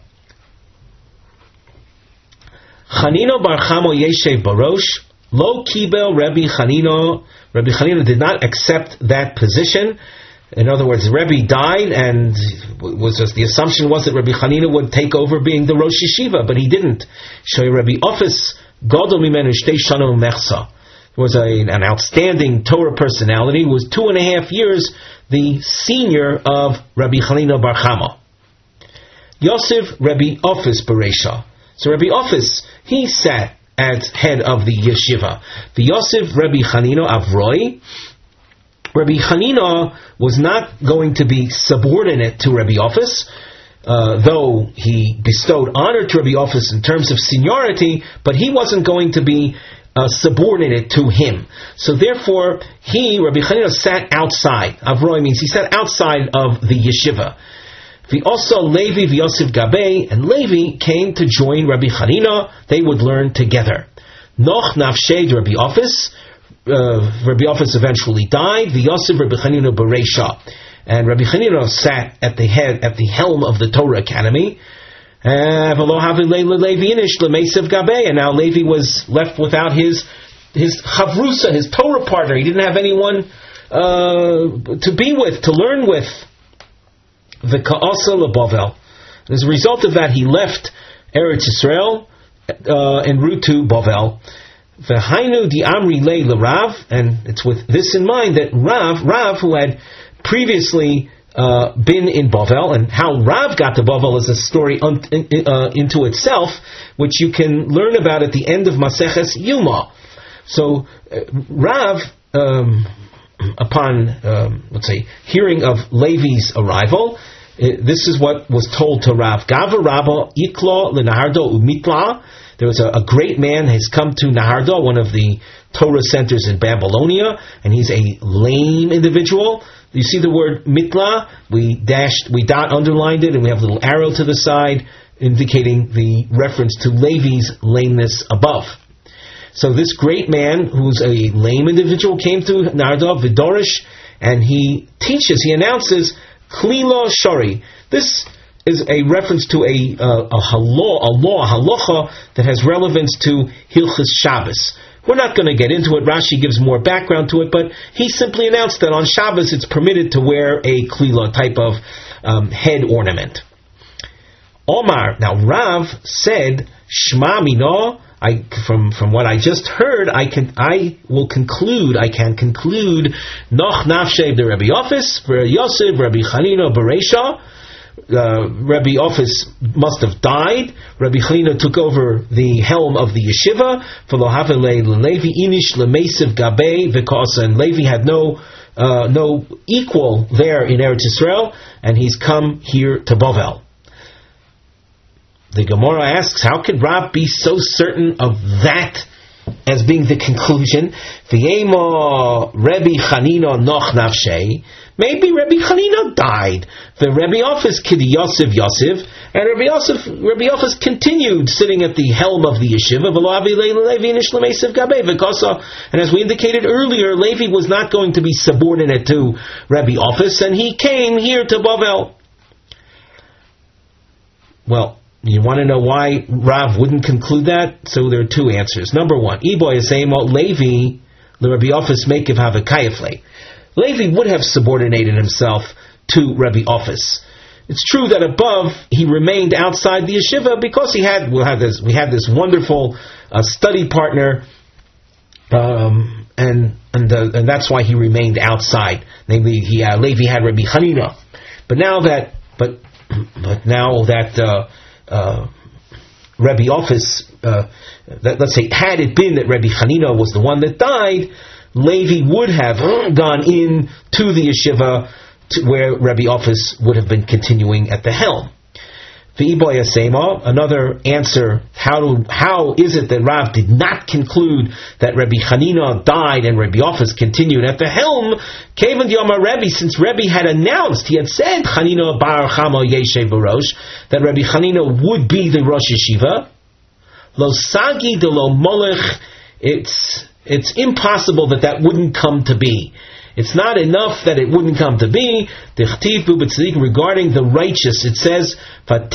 Chanino Bar Chama Yeshev Barosh, Lo Kibel Rabbi Chanino. Rabbi Chanina did not accept that position. In other words, Rebbe died, and the assumption was that Rabbi Chanina would take over being the Rosh Yeshiva, but he didn't. Shoy Rabbi Office Gadol Mimenu Shtei Shana Mechsa was an outstanding Torah personality, who was 2.5 years the senior of Rabbi Chanina Bar Chama. Yosef Rabbi Office Beresha. So Rabbi Office, he sat as head of the yeshiva. The Yosef Rabbi Chanina Avroi. Rabbi Chanina was not going to be subordinate to Rabbi Office, though he bestowed honor to Rabbi Office in terms of seniority, but he wasn't going to be subordinate to him. So therefore, Rabbi Chanina, sat outside. Avroi means he sat outside of the yeshiva. Also Levi v'Yosef Gabei, and Levi came to join Rabbi Chanina. They would learn together. Noch nafshed Rabbi Office. Rabbi Office eventually died. V'Yosef Rabbi Chanina Beresha, and Rabbi Chanina sat at the helm of the Torah Academy. And now Levi was left without his chavrusa, his Torah partner. He didn't have anyone to be with, to learn with. The Ka'asa LeBavel. As a result of that, he left Eretz Yisrael en route to Bavel. V'hainu di Amri lei l'Rav, and it's with this in mind that Rav, who had previously been in Bavel, and how Rav got to Bavel is a story into itself, which you can learn about at the end of Maseches Yuma. So Rav, upon hearing of Levi's arrival, this is what was told to Rav. Gava Rabba Ikla leNahardo umitla. There was a great man has come to Nahardo, one of the Torah centers in Babylonia, and he's a lame individual. You see the word mitla? We underlined it, and we have a little arrow to the side indicating the reference to Levi's lameness above. So this great man, who's a lame individual, came to Nahardo Vidorish, and he announces Klila Shari. This is a reference to a halacha that has relevance to Hilchos Shabbos. We're not going to get into it. Rashi gives more background to it, but he simply announced that on Shabbos it's permitted to wear a klila, type of head ornament. Omar, now Rav said, Shma Mino, from what I just heard, I can conclude, Noch Nafshev the Rabbi Office, Yosef, Rabbi Chanina Beresha. Rabbi Office must have died. Rabbi Chanina took over the helm of the yeshiva. Levi inish lemeisiv gabei v'kasa, and Levi had no equal there in Eretz Yisrael, and he's come here to Bavel. The Gemara asks, how could Rav be so certain of that as being the conclusion? V'yema Rabbi Chanina noch nafshei. Maybe Rabbi Chanina died. The Rabbi Office kidi Yosef, and Rabbi Office continued sitting at the helm of the yeshiva. And as we indicated earlier, Levi was not going to be subordinate to Rabbi Office, and he came here to Bavel. Well, you want to know why Rav wouldn't conclude that? So there are two answers. Number one, Iboy is saying, Levi, the Rabbi Office makev havakayafle. Levi would have subordinated himself to Rabbi Office. It's true that above he remained outside the yeshiva because we had this wonderful study partner, and that's why he remained outside. Namely, Levi had Rabbi Chanina, but now that Rabbi Office, let's say, had it been that Rabbi Chanina was the one that died, Levi would have gone in to the yeshiva where Rabbi Office would have been continuing at the helm. Another answer, how is it that Rav did not conclude that Rabbi Chanina died and Rabbi Office continued at the helm? Kevan Yomar Rebbe, since Rebbe had announced, he had said Chanina Bar Chama Yeshev Barosh, that Rabbi Chanina would be the Rosh Yeshiva. Lo Sagi de Lo Molech, it's impossible that wouldn't come to be. It's not enough that it wouldn't come to be. Regarding the righteous, it says that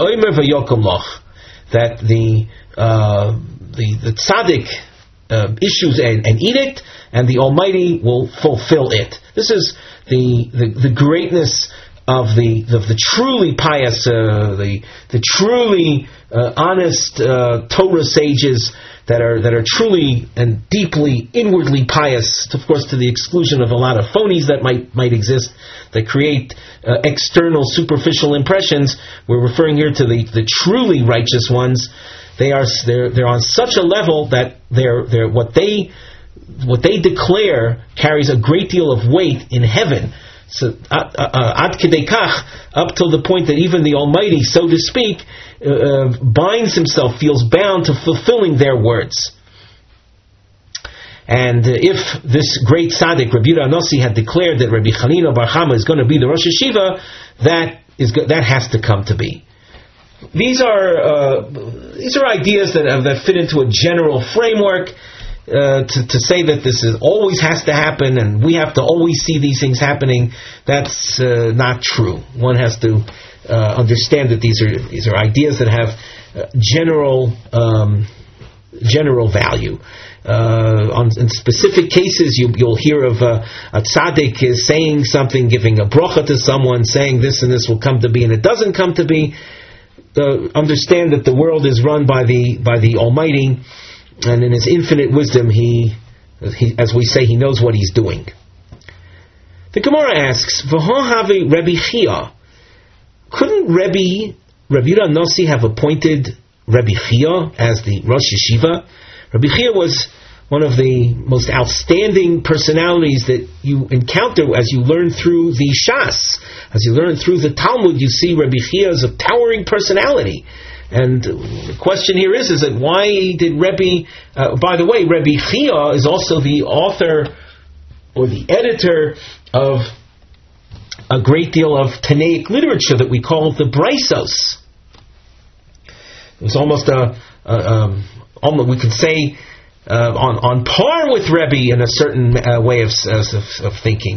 the tzaddik issues an edict, and the Almighty will fulfill it. This is the greatness of the truly pious, the truly honest Torah sages that are truly and deeply inwardly pious, of course, to the exclusion of a lot of phonies that might exist that create external superficial impressions. We're referring here to the truly righteous ones. They're on such a level that what they declare carries a great deal of weight in heaven. So ad kedei kach, up till the point that even the Almighty, so to speak, binds himself, feels bound to fulfilling their words. And if this great tzaddik, Rabbi Yehuda Anossi, had declared that Rabbi Chanina Bar Chama is going to be the Rosh Yeshiva, that has to come to be. These are ideas that fit into a general framework. To say that this always has to happen and we have to always see these things happening, that's not true. One has to understand that these are ideas that have general value. In specific cases, you'll hear of a tzaddik is saying something, giving a bracha to someone, saying this and this will come to be, and it doesn't come to be. Understand that the world is run by the Almighty. And in His infinite wisdom, he, as we say, He knows what He's doing. The Gemara asks, "V'hohavi Rabbi Chia, couldn't Rabbi Yehuda Anossi have appointed Rabbi Chia as the Rosh Yeshiva?" Rabbi Chia was one of the most outstanding personalities that you encounter as you learn through the Shas, as you learn through the Talmud. You see Rabbi Chia as a towering personality. And the question here is that why did Rebbe... by the way, Rebbe Chia is also the author or the editor of a great deal of Tanaic literature that we call the Braisos. It was almost we could say on par with Rebbe in a certain way of thinking.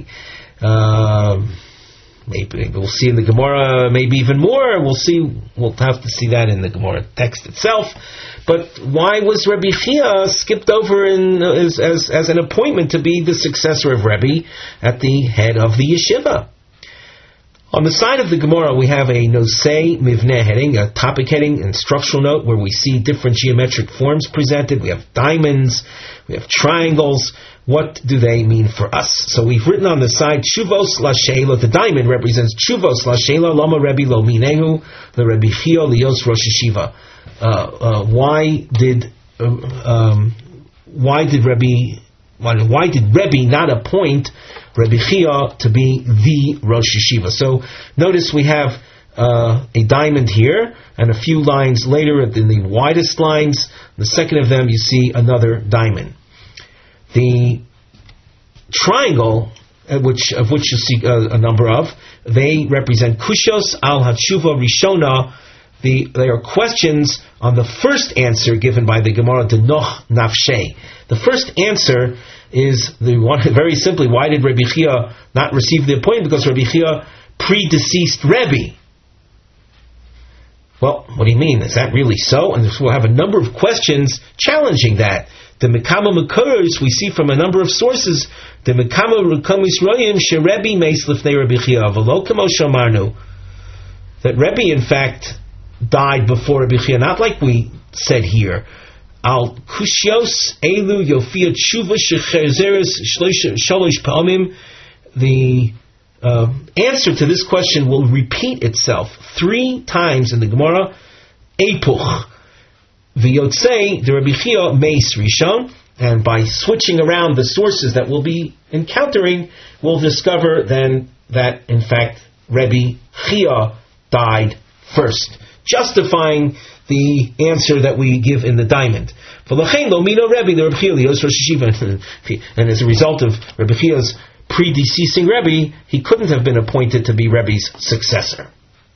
Maybe we'll see in the Gemara, maybe even more. We'll see. We'll have to see that in the Gemara text itself. But why was Rabbi Chia skipped over as an appointment to be the successor of Rebbe at the head of the yeshiva? On the side of the Gemara, we have a nosei mivneh heading, a topic heading, and structural note where we see different geometric forms presented. We have diamonds, we have triangles. What do they mean for us? So we've written on the side, Chuvos Lashela, the diamond represents Chuvos Lashela, Lama Rebbe Lo Minehu, the Rebbe Chia Lios Rosh Yeshiva. Why did Rebbe not appoint Rebbe Chia to be the Rosh Yeshiva? So notice we have a diamond here, and a few lines later, in the widest lines, the second of them, you see another diamond. The triangle, of which you see a number of, they represent Kushos al Hatshuva Rishona. They are questions on the first answer given by the Gemara, the Noch Nafshe. The first answer is the one, very simply, why did Rebbe Chia not receive the appointment? Because Rebbe Chia predeceased Rebbe. Well, what do you mean? Is that really so? And we'll have a number of questions challenging that. The Mekama Mekuros, we see from a number of sources, the Mekama Rukamis Royim Sherebi Meis Lifnei Rebbe Chia V'lo Kamo Shomarnu, that Rebbe in fact died before Rebbe Chia, not like we said here. Al Kushios Elu Yofia Tshuva Shechezeres Sholosh Pa'amim. The answer to this question will repeat itself 3 times in the Gemara. Epuch V'yotzei the Rebbe Chia Meis Rishon, and by switching around the sources that we'll be encountering, we'll discover then that in fact Rebbe Chia died first. justifying the answer that we give in the diamond. And as a result of Rebbe Chia's predeceasing Rebbe, he couldn't have been appointed to be Rebbe's successor.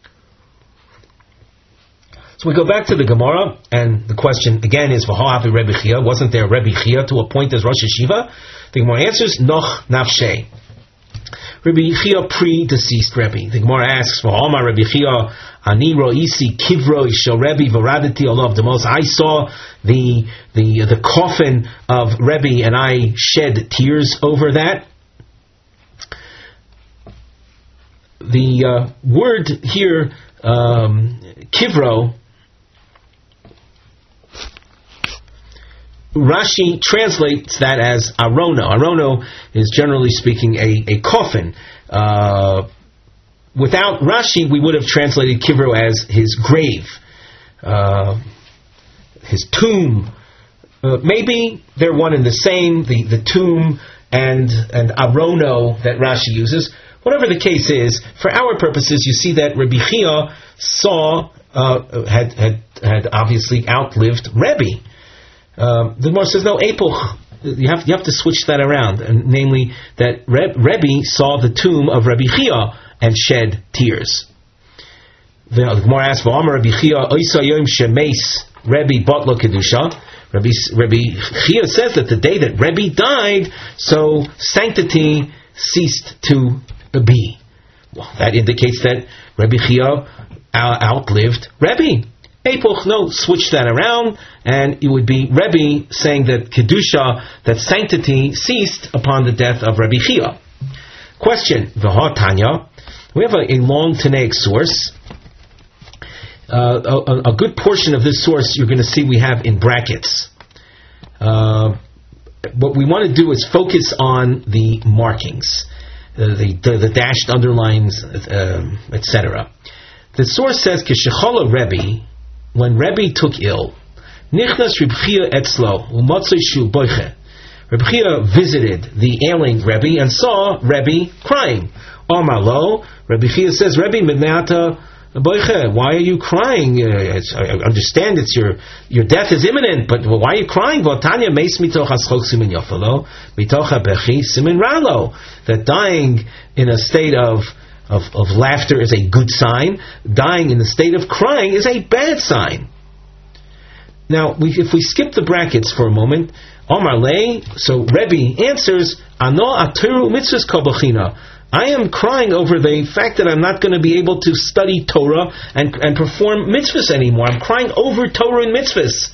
So we go back to the Gemara, and the question again is, V'ha'avi Rebbe Chia, wasn't there Rebbe Chia to appoint as Rosh Yeshiva? The Gemara answers, Noch Nafshei. Rebbe Chia predeceased Rebbe. The Gemara asks, V'ha'amar Rebbe Chia, Ani ro'isi kivro shel Rebbe v'radati olav demos. I saw the coffin of Rebbe and I shed tears over that. The word here, kivro, Rashi translates that as arono. Arono is generally speaking a coffin. Without Rashi, we would have translated kivro as his grave, his tomb. Maybe they're one and the same, the tomb and arono that Rashi uses. Whatever the case is, for our purposes, you see that Rebbe Chia had obviously outlived Rebbe. The Gemara says no, epoch. You have to switch that around, and namely that Rebbe saw the tomb of Rebbe Chia and shed tears. The Gemara asks, "V'amar Rebbe Chia oisa yom shemeis Rebbe batlo kedusha." Rebbe Chia says that the day that Rebbe died, so sanctity ceased to be. Well, that indicates that Rebbe Chia outlived Rebbe. Epoch, no, switch that around, and it would be Rebbe saying that Kedusha, that sanctity, ceased upon the death of Rebbe Chia. Question, V'ha Tanya, we have a long Tanaic source. A good portion of this source you're going to see we have in brackets. What we want to do is focus on the markings, the dashed underlines, etc. The source says, Kishechala Rebbe, when Rebbe took ill, Nichnas Rebbe Chia etzlo u'motzei shu boiche. Rebbe Chia visited the ailing Rebbe and saw Rebbe crying. Omar lo, Rebbe Chia says, Rebbe midmeata boiche, why are you crying? I understand it's your death is imminent, but why are you crying? V'tanya meis mitoch haschok simin yofalo, mitoch habechi simin ralo. That dying in a state of laughter is a good sign. Dying in the state of crying is a bad sign. Now, if we skip the brackets for a moment, Omar Lei, so Rebbe answers, Ano atiru mitzvahs kabachina. I am crying over the fact that I'm not going to be able to study Torah and perform mitzvahs anymore. I'm crying over Torah and mitzvahs.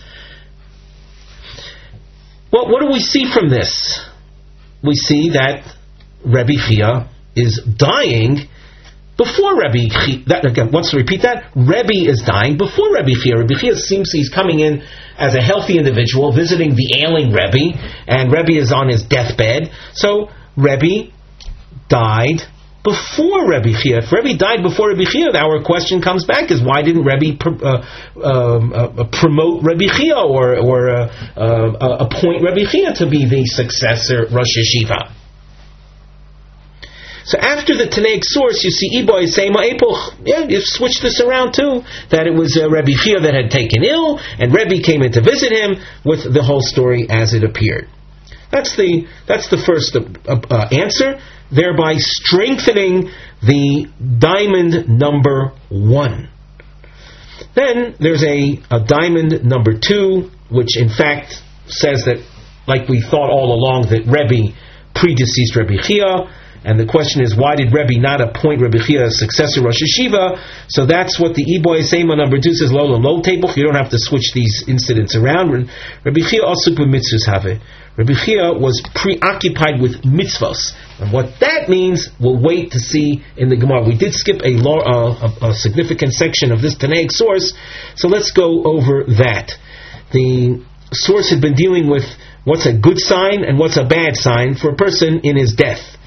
Well, what do we see from this? We see that Rebbe Chia is dying before Rebbe Chia. Again, once to repeat that, Rebbe is dying before Rebbe Chia. Rebbe Chia seems he's coming in as a healthy individual, visiting the ailing Rebbe, and Rebbe is on his deathbed. So Rebbe died before Rebbe Chia. If Rebbe died before Rebbe Chia, our question comes back is, why didn't Rebbe promote Rebbe Chia or appoint Rebbe Chia to be the successor Rosh Yeshiva? So after the Tanaic source, you see Ibo is saying, you switch this around too, that it was Rebbe Chia that had taken ill, and Rebbe came in to visit him with the whole story as it appeared. That's the first answer, thereby strengthening the diamond number 1. Then there's a diamond number 2, which in fact says that, like we thought all along, that Rebbe predeceased Rebbe Chia. And the question is, why did Rebbe not appoint Rebbe Chia as successor Rosh Yeshiva? So that's what the Iboy Seima number 2 says, Lo Lo table. You don't have to switch these incidents around. Rebbe Chia also put mitzvahs have. Rebbe Chia was preoccupied with mitzvahs. And what that means, we'll wait to see in the Gemara. We did skip a significant section of this Tanaic source, so let's go over that. The source had been dealing with what's a good sign and what's a bad sign for a person in his death.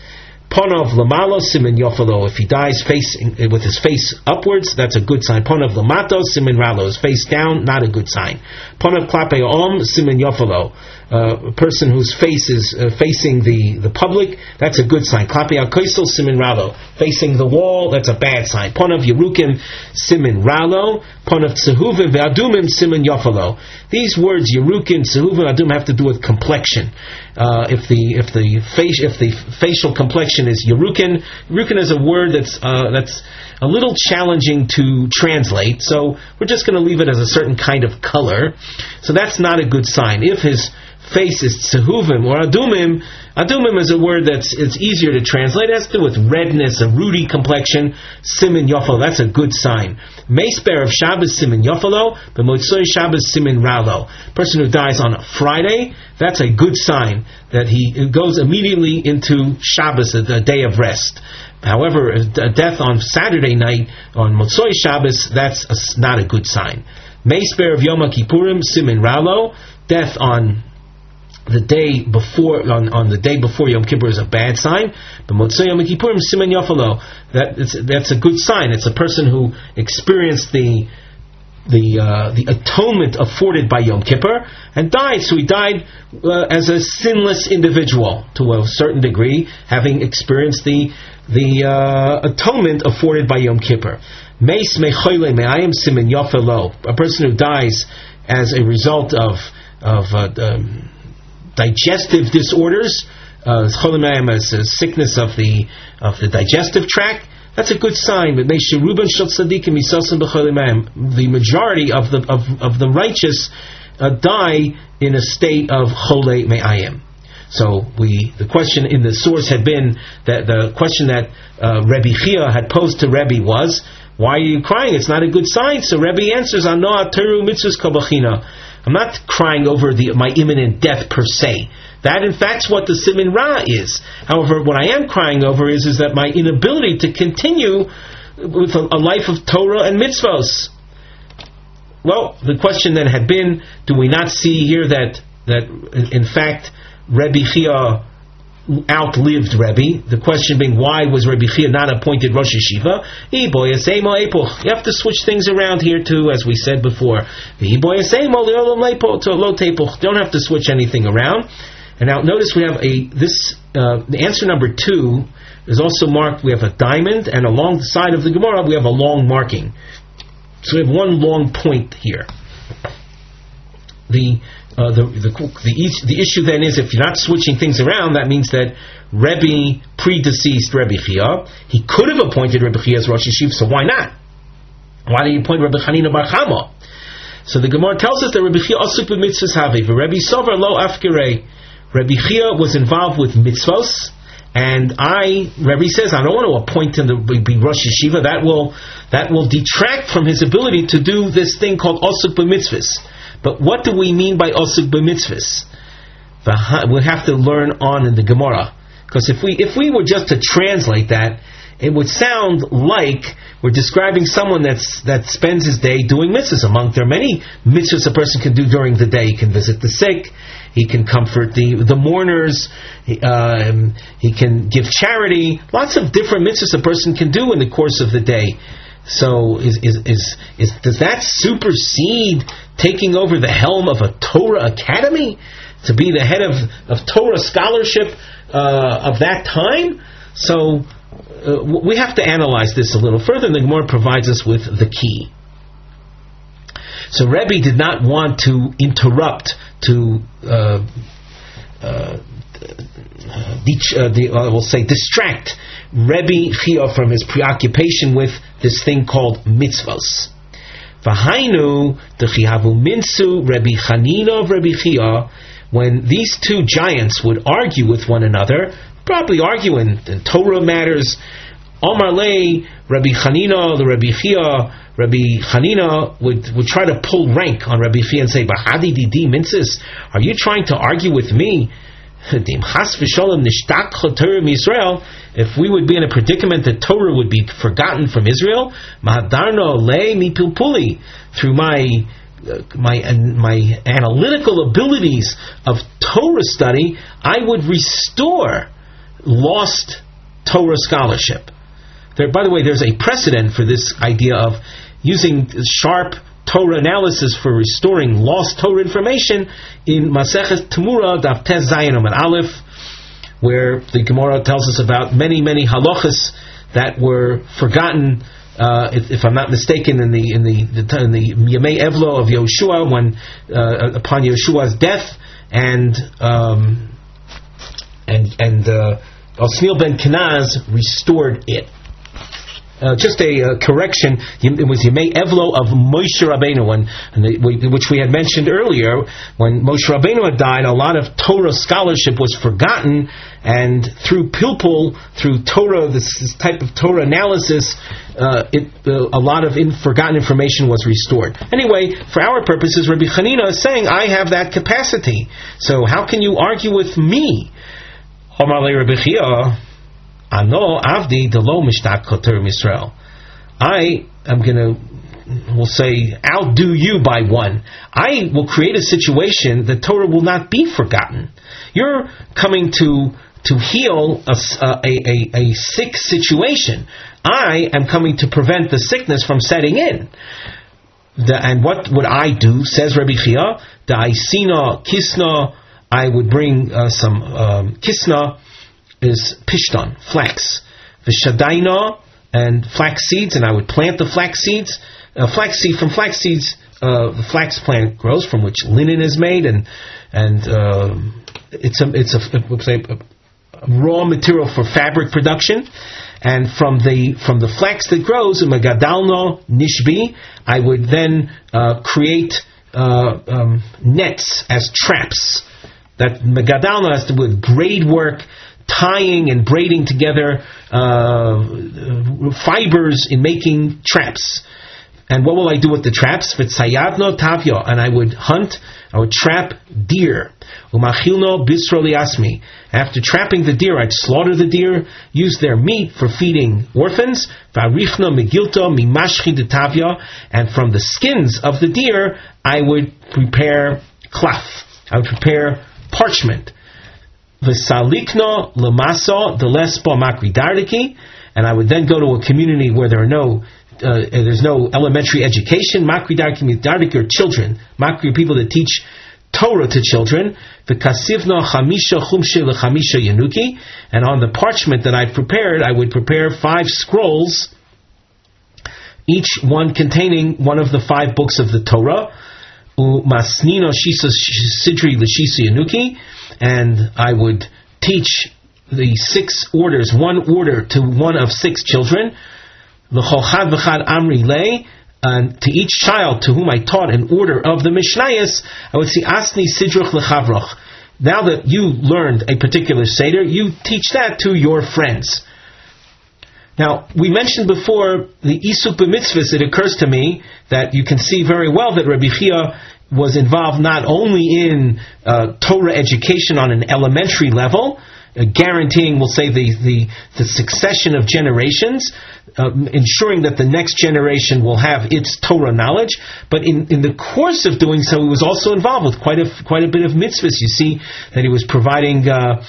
Ponov lamalo simin yofalo. If he dies with his face upwards, that's a good sign. Ponov lamato simin ralo. His face down, not a good sign. Ponov klape om simin yofalo. A person whose face is facing the public, that's a good sign. Klape al koisel simin ralo. Facing the wall, that's a bad sign. Ponov yerukim simin ralo. Ponov tsehuvim ve'adumim simin yofalo. These words yerukim, tsehuvim, adum have to do with complexion. If the facial complexion is yerukin is a word that's a little challenging to translate, so we're just going to leave it as a certain kind of color. So that's not a good sign. If his face is tsehuvim or adumim is a word it's easier to translate. It has to do with redness, a ruddy complexion. Simin yofalo, that's a good sign. Meisper of Shabbos simin yofalo, but motzoi Shabbos simin ralo. Person who dies on a Friday, that's a good sign that he goes immediately into Shabbos, the day of rest. However, a death on Saturday night, on Motzoi Shabbos, that's not a good sign. Meisper of Yom Kippurim simin ralo. Death on the day before Yom Kippur is a bad sign, but Motzei Yom Kippurim siman yofalo, that's a good sign. It's a person who experienced the atonement afforded by Yom Kippur and died. So he died as a sinless individual to a certain degree, having experienced the atonement afforded by Yom Kippur. Meis mechoyle me'ayim siman yofalo, a person who dies as a result of digestive disorders, cholemayim as a sickness of the digestive tract. That's a good sign. But the majority of the righteous die in a state of chole me'ayim. So the question in the source had been that the question that Rebbe Chia had posed to Rebbe was, why are you crying? It's not a good sign. So Rebbe answers, Anoa teru mitzvus kabachina. I'm not crying over my imminent death per se. That, in fact, is what the simin ra is. However, what I am crying over is that my inability to continue with a life of Torah and mitzvos. Well, the question then had been, do we not see here that in fact Rebbe Chia outlived Rebbe? The question being, why was Rebbe Chia not appointed Rosh Yeshiva? You have to switch things around here too, as we said before. You don't have to switch anything around. And now notice we have the answer number 2 is also marked. We have a diamond, and along the side of the Gemara we have a long marking. So we have one long point here. The issue then is, if you're not switching things around, that means that Rebbe predeceased Rebbe Chia. He could have appointed Rebbe Chia as Rosh Yeshiva, so why not? Why did he appoint Rebbe Chanina Bar Chama? So the Gemara tells us that Rebbe Chia asuk b'mitzvos havi, Rebbe Sover lo afkerei. Rebbe Chia was involved with mitzvos, and Rebbe says, I don't want to appoint him to be Rosh Yeshiva. That will detract from his ability to do this thing called asuk b'mitzvos. But what do we mean by asuk b'mitzvos? We'll have to learn on in the Gemara, because if we were just to translate that, it would sound like we're describing someone that spends his day doing mitzvahs. There are many mitzvahs a person can do during the day. He can visit the sick, he can comfort the mourners, he can give charity. Lots of different mitzvahs a person can do in the course of the day. So does that supersede taking over the helm of a Torah academy, to be the head of Torah scholarship of that time? So we have to analyze this a little further, and the Gemara provides us with the key. So Rebbe did not want to interrupt, distract Rebbe Chia from his preoccupation with this thing called mitzvos. V'hainu dechihavu minsu Rebbe Chanina of Rebbe Chia. When these two giants would argue with one another, probably argue in Torah matters, Omar Lei, Rebbe Chanina, the Rebbe Chia, Rebbe Chanina would try to pull rank on Rebbe Chia and say, Bahadi didi minsis, are you trying to argue with me? If we would be in a predicament that Torah would be forgotten from Israel, through my analytical abilities of Torah study, I would restore lost Torah scholarship. By the way, there's a precedent for this idea of using sharp Torah analysis for restoring lost Torah information in Masechet Temura, Daf Tes Zayin Amud Aleph, where the Gemara tells us about many halachas that were forgotten. If I'm not mistaken, in the Yemei Evlo of Yoshua, when upon Yoshua's death, and Osniel ben Kenaz restored it. Just a correction. It was Yemei Evlo of Moshe Rabbeinu, which we had mentioned earlier. When Moshe Rabbeinu had died, a lot of Torah scholarship was forgotten, and through Pilpul, through Torah, this type of Torah analysis, a lot of forgotten information was restored. Anyway, for our purposes, Rabbi Chanina is saying, I have that capacity. So how can you argue with me? Omar le Rabbi Chia, Ano avdi delo mishtak koter Yisrael. I am going to, we'll say, outdo you by one. I will create a situation that Torah will not be forgotten. You're coming to heal a sick situation. I am coming to prevent the sickness from setting in. And what would I do? Says Rabbi Chia, Da'isina kisna, I would bring some kisna, is pishtan, flax. V'shadaina, and flax seeds, and I would plant the flax seeds. From flax seeds, the flax plant grows, from which linen is made, and it's a raw material for fabric production. And from the flax that grows, megadalno nishbi, I would then create nets as traps. That megadalno has to do with braid work, tying and braiding together fibers in making traps. And what will I do with the traps? V'tzayadno tavyo, and I would hunt, I would trap deer. Umachilno bisro liasmi. After trapping the deer, I'd slaughter the deer, use their meat for feeding orphans. V'arichno megilto mimashchi de tavyo, and from the skins of the deer, I would prepare klaf. I would prepare parchment. V'salikno lemaso delespo makridardiki, and I would then go to a community where there's no elementary education. Makridardiki are children. Makri are people that teach Torah to children. V'kasivno chamisha chumshe lechamisha yenuki, and on the parchment that I prepared, I would prepare 5 scrolls, each one containing one of the 5 books of the Torah. Umasnino shisa sidri l'shisa yenuki, and I would teach the 6 orders, one order to one of 6 children. L'cholchad v'chad amri lei, and to each child to whom I taught an order of the Mishnayos, I would say, Asni sidruch lechavroch. Now that you learned a particular seder, you teach that to your friends. Now, we mentioned before the Isuk b'mitzvahs. It occurs to me that you can see very well that Rabbi Chia was involved not only in Torah education on an elementary level, guaranteeing, we'll say, the succession of generations, ensuring that the next generation will have its Torah knowledge. But in the course of doing so, he was also involved with quite a bit of mitzvahs. You see that he was providing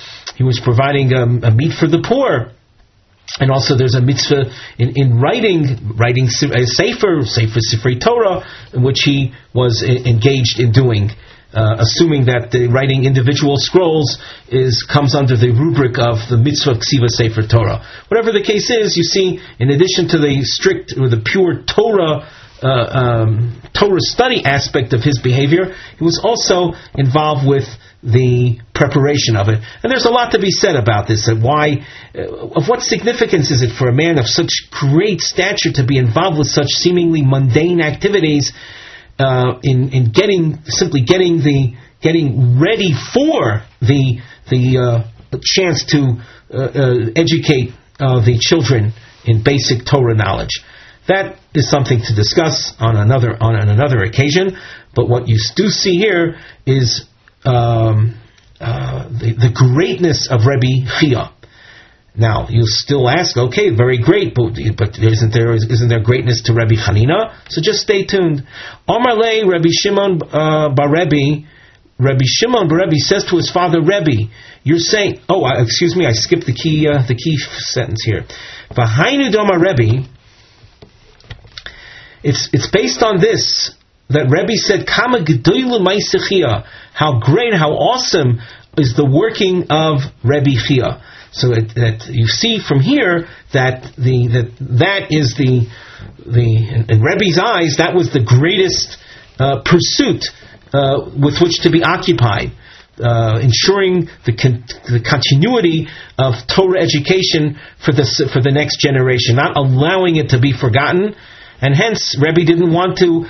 a meat for the poor. And also there's a mitzvah in writing a sefer Sifrei Torah, in which he was engaged in doing, assuming that the writing individual scrolls comes under the rubric of the mitzvah ksiva Sefer Torah. Whatever the case is, you see, in addition to the strict or the pure Torah study aspect of his behavior, he was also involved with the preparation of it. And there's a lot to be said about this, of what significance is it for a man of such great stature to be involved with such seemingly mundane activities, in getting ready for the chance to educate the children in basic Torah knowledge. That is something to discuss on another occasion. But what you do see here is the greatness of Rabbi Chia. Now you still ask, okay, very great, but isn't there greatness to Rabbi Chanina? So just stay tuned. Omar lei Rabbi Shimon bar Rebbe Rabbi Shimon Rebbe says to his father, Rebbe, you're saying, excuse me, I skipped the key sentence here. V'hainu doma Rebbe, it's based on this, that Rebbe said, Kama gedoylu ma'aseh, how great, how awesome is the working of Rebbe Chia. So that you see from here that that is the in Rebbe's eyes, that was the greatest pursuit with which to be occupied, ensuring the continuity of Torah education for the next generation, not allowing it to be forgotten. And hence, Rebbe didn't want to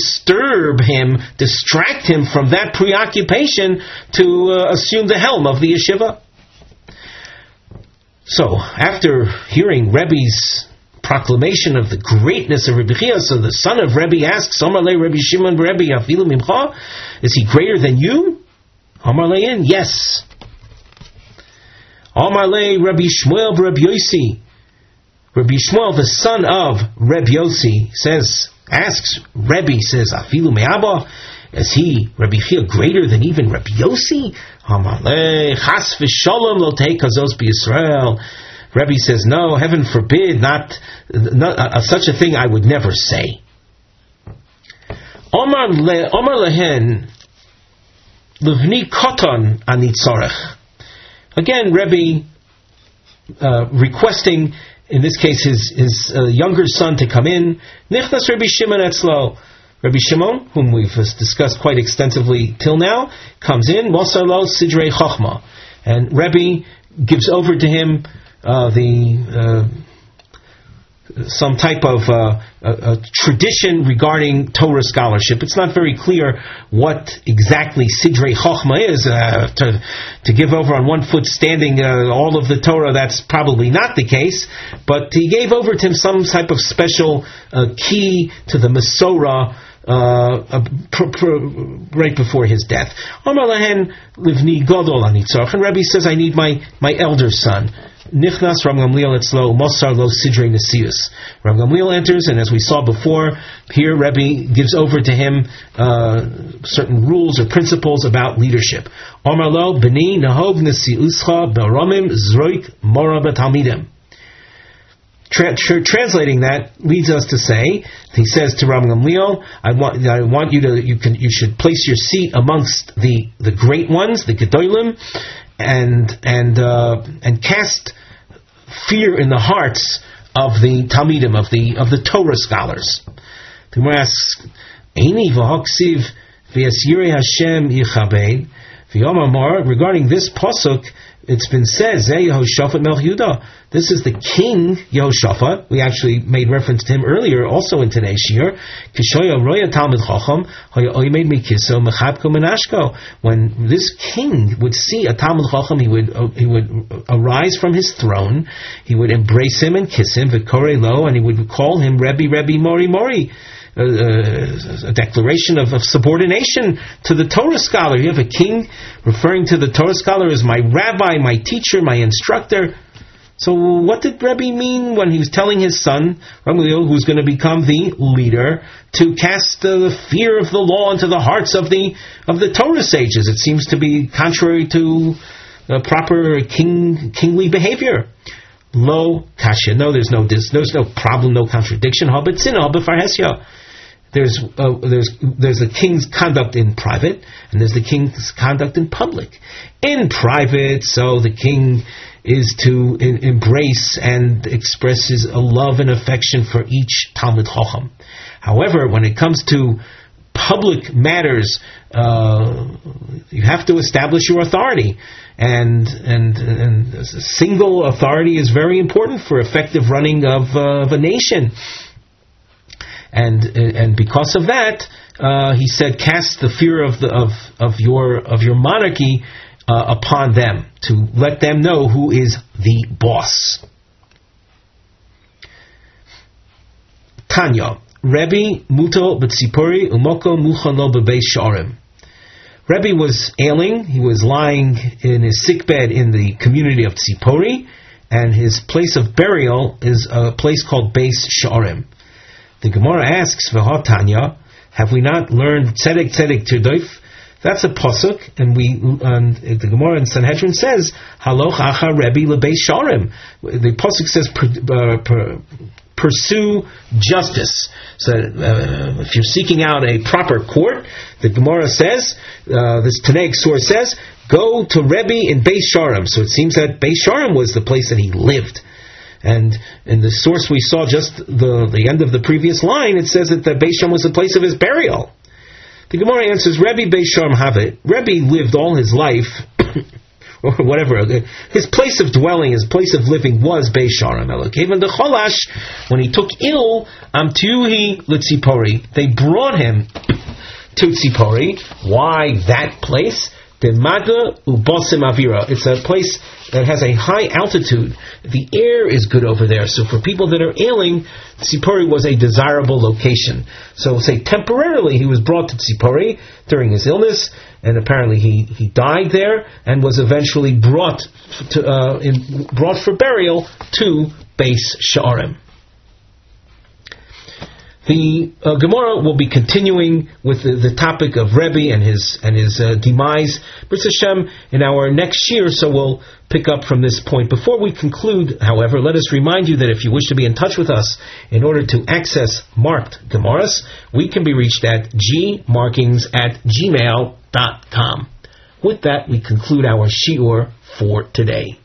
distract him from that preoccupation to assume the helm of the yeshiva. So, after hearing Rebbe's proclamation of the greatness of Rebbe Chia, so the son of Rebbe asks, Amar le Rebbe Shimon Rebbe afilu mimcha, is he greater than you? Amar le'in, yes. Amar le Rebbe Shmuel Rebbe Yossi. Rebbe Shmuel, the son of Rebbe Yossi, asks Rebbe, says, afilu me'aba, is he, Rebbe Chia, greater than even Rebbe Yossi? Amalei, chas v'shalom lo tei kazos b'Yisrael. Rebbe says, no, heaven forbid, not such a thing I would never say. Omar lehen, livni koton ani tzorech. Again, Rebbe requesting, in this case, his younger son to come in. Nichnas Rebbe Shimon etzlo. Rabbi Shimon, whom we've discussed quite extensively till now, comes in, Mosar lo sidrei chochma, and Rebbe gives over to him some type of a tradition regarding Torah scholarship. It's not very clear what exactly sidrei chochma is. To give over on one foot standing all of the Torah, that's probably not the case. But he gave over to him some type of special key to the Masorah right before his death. Amar lahen livni gadol ani tzarech, and Rebbe says, I need my elder son. Nichnas Rav Gamliel etzlo mosar lo sidrei nesius. Rav Gamliel enters, and as we saw before, here Rebbe gives over to him certain rules or principles about leadership. Amar lo b'ni nahog nesiuscha b'ramim zroik mora b'talmidim. Translating that leads us to say, he says to Rav Gamliel, I want you should place your seat amongst the great ones, the Gedolim, and cast fear in the hearts of the Talmidim, of the Torah scholars. The Gemara asks, Eini v'hoksiv v'yasirei Hashem yichabed v'yomar, regarding this pasuk, it's been said, Zeh Yehoshaphat Melech Yehuda. This is the king Yehoshaphat. We actually made reference to him earlier, also in today's shir. Kishoya roya Talmid Chacham, hoya oimed mikiso mechabko menashko. When this king would see a Talmid Chacham, he would arise from his throne, he would embrace him and kiss him, v'korei lo, and he would call him Rebbe, Rebbe, Mori, Mori. A declaration of subordination to the Torah scholar. You have a king referring to the Torah scholar as my rabbi, my teacher, my instructor. So what did Rebbe mean when he was telling his son, Ramliel, who's going to become the leader, to cast the fear of the law into the hearts of the Torah sages? It seems to be contrary to proper kingly behavior. Lo kasha. No, there's no problem, no contradiction. Habetzina, habefarhesya. There's the king's conduct in private, and there's the king's conduct in public. In private, so the king is to embrace and expresses a love and affection for each Talmid Chacham. However, when it comes to public matters, you have to establish your authority, and a single authority is very important for effective running of a nation. And because of that, he said, cast the fear of your monarchy upon them, to let them know who is the boss. Tanya, Rebbe muto b'tzipori umoko muchan lo b'beis sha'arim. Rebbe was ailing. He was lying in his sickbed in the community of Tzipori, and his place of burial is a place called Beis Sha'arim. The Gemara asks, V'ha Tanya, have we not learned tzedek tzedek tirdoif? That's a pasuk, and the Gemara in Sanhedrin says, "Haloch acha Rebbe lebeis sharim." The pasuk says, "Pursue justice." So, if you're seeking out a proper court, the Gemara says, this Tanaic source says, "Go to Rebbe in Beis Sharim." So it seems that Beis Sharim was the place that he lived. And in the source we saw just the end of the previous line, it says that the Beis Sharim was the place of his burial. The Gemara answers, Rebbe Beis Sharim Havit. Rebbe lived all his life, or whatever, his place of dwelling, his place of living was Beis Sharim. Elokevan decholash, when he took ill, Amtuhi Litzipori, they brought him to Tzipori. Why that place? Demaga ubosim avira. It's a place that has a high altitude. The air is good over there. So for people that are ailing, Tzipori was a desirable location. So say temporarily he was brought to Tzipori during his illness, and apparently he died there and was eventually brought for burial to Beis Sharim. The Gemara will be continuing with the topic of Rebbe and his demise, B'ris Hashem, in our next year, so we'll pick up from this point. Before we conclude, however, let us remind you that if you wish to be in touch with us in order to access marked Gemaras, we can be reached at gmarkings@gmail.com. With that, we conclude our shiur for today.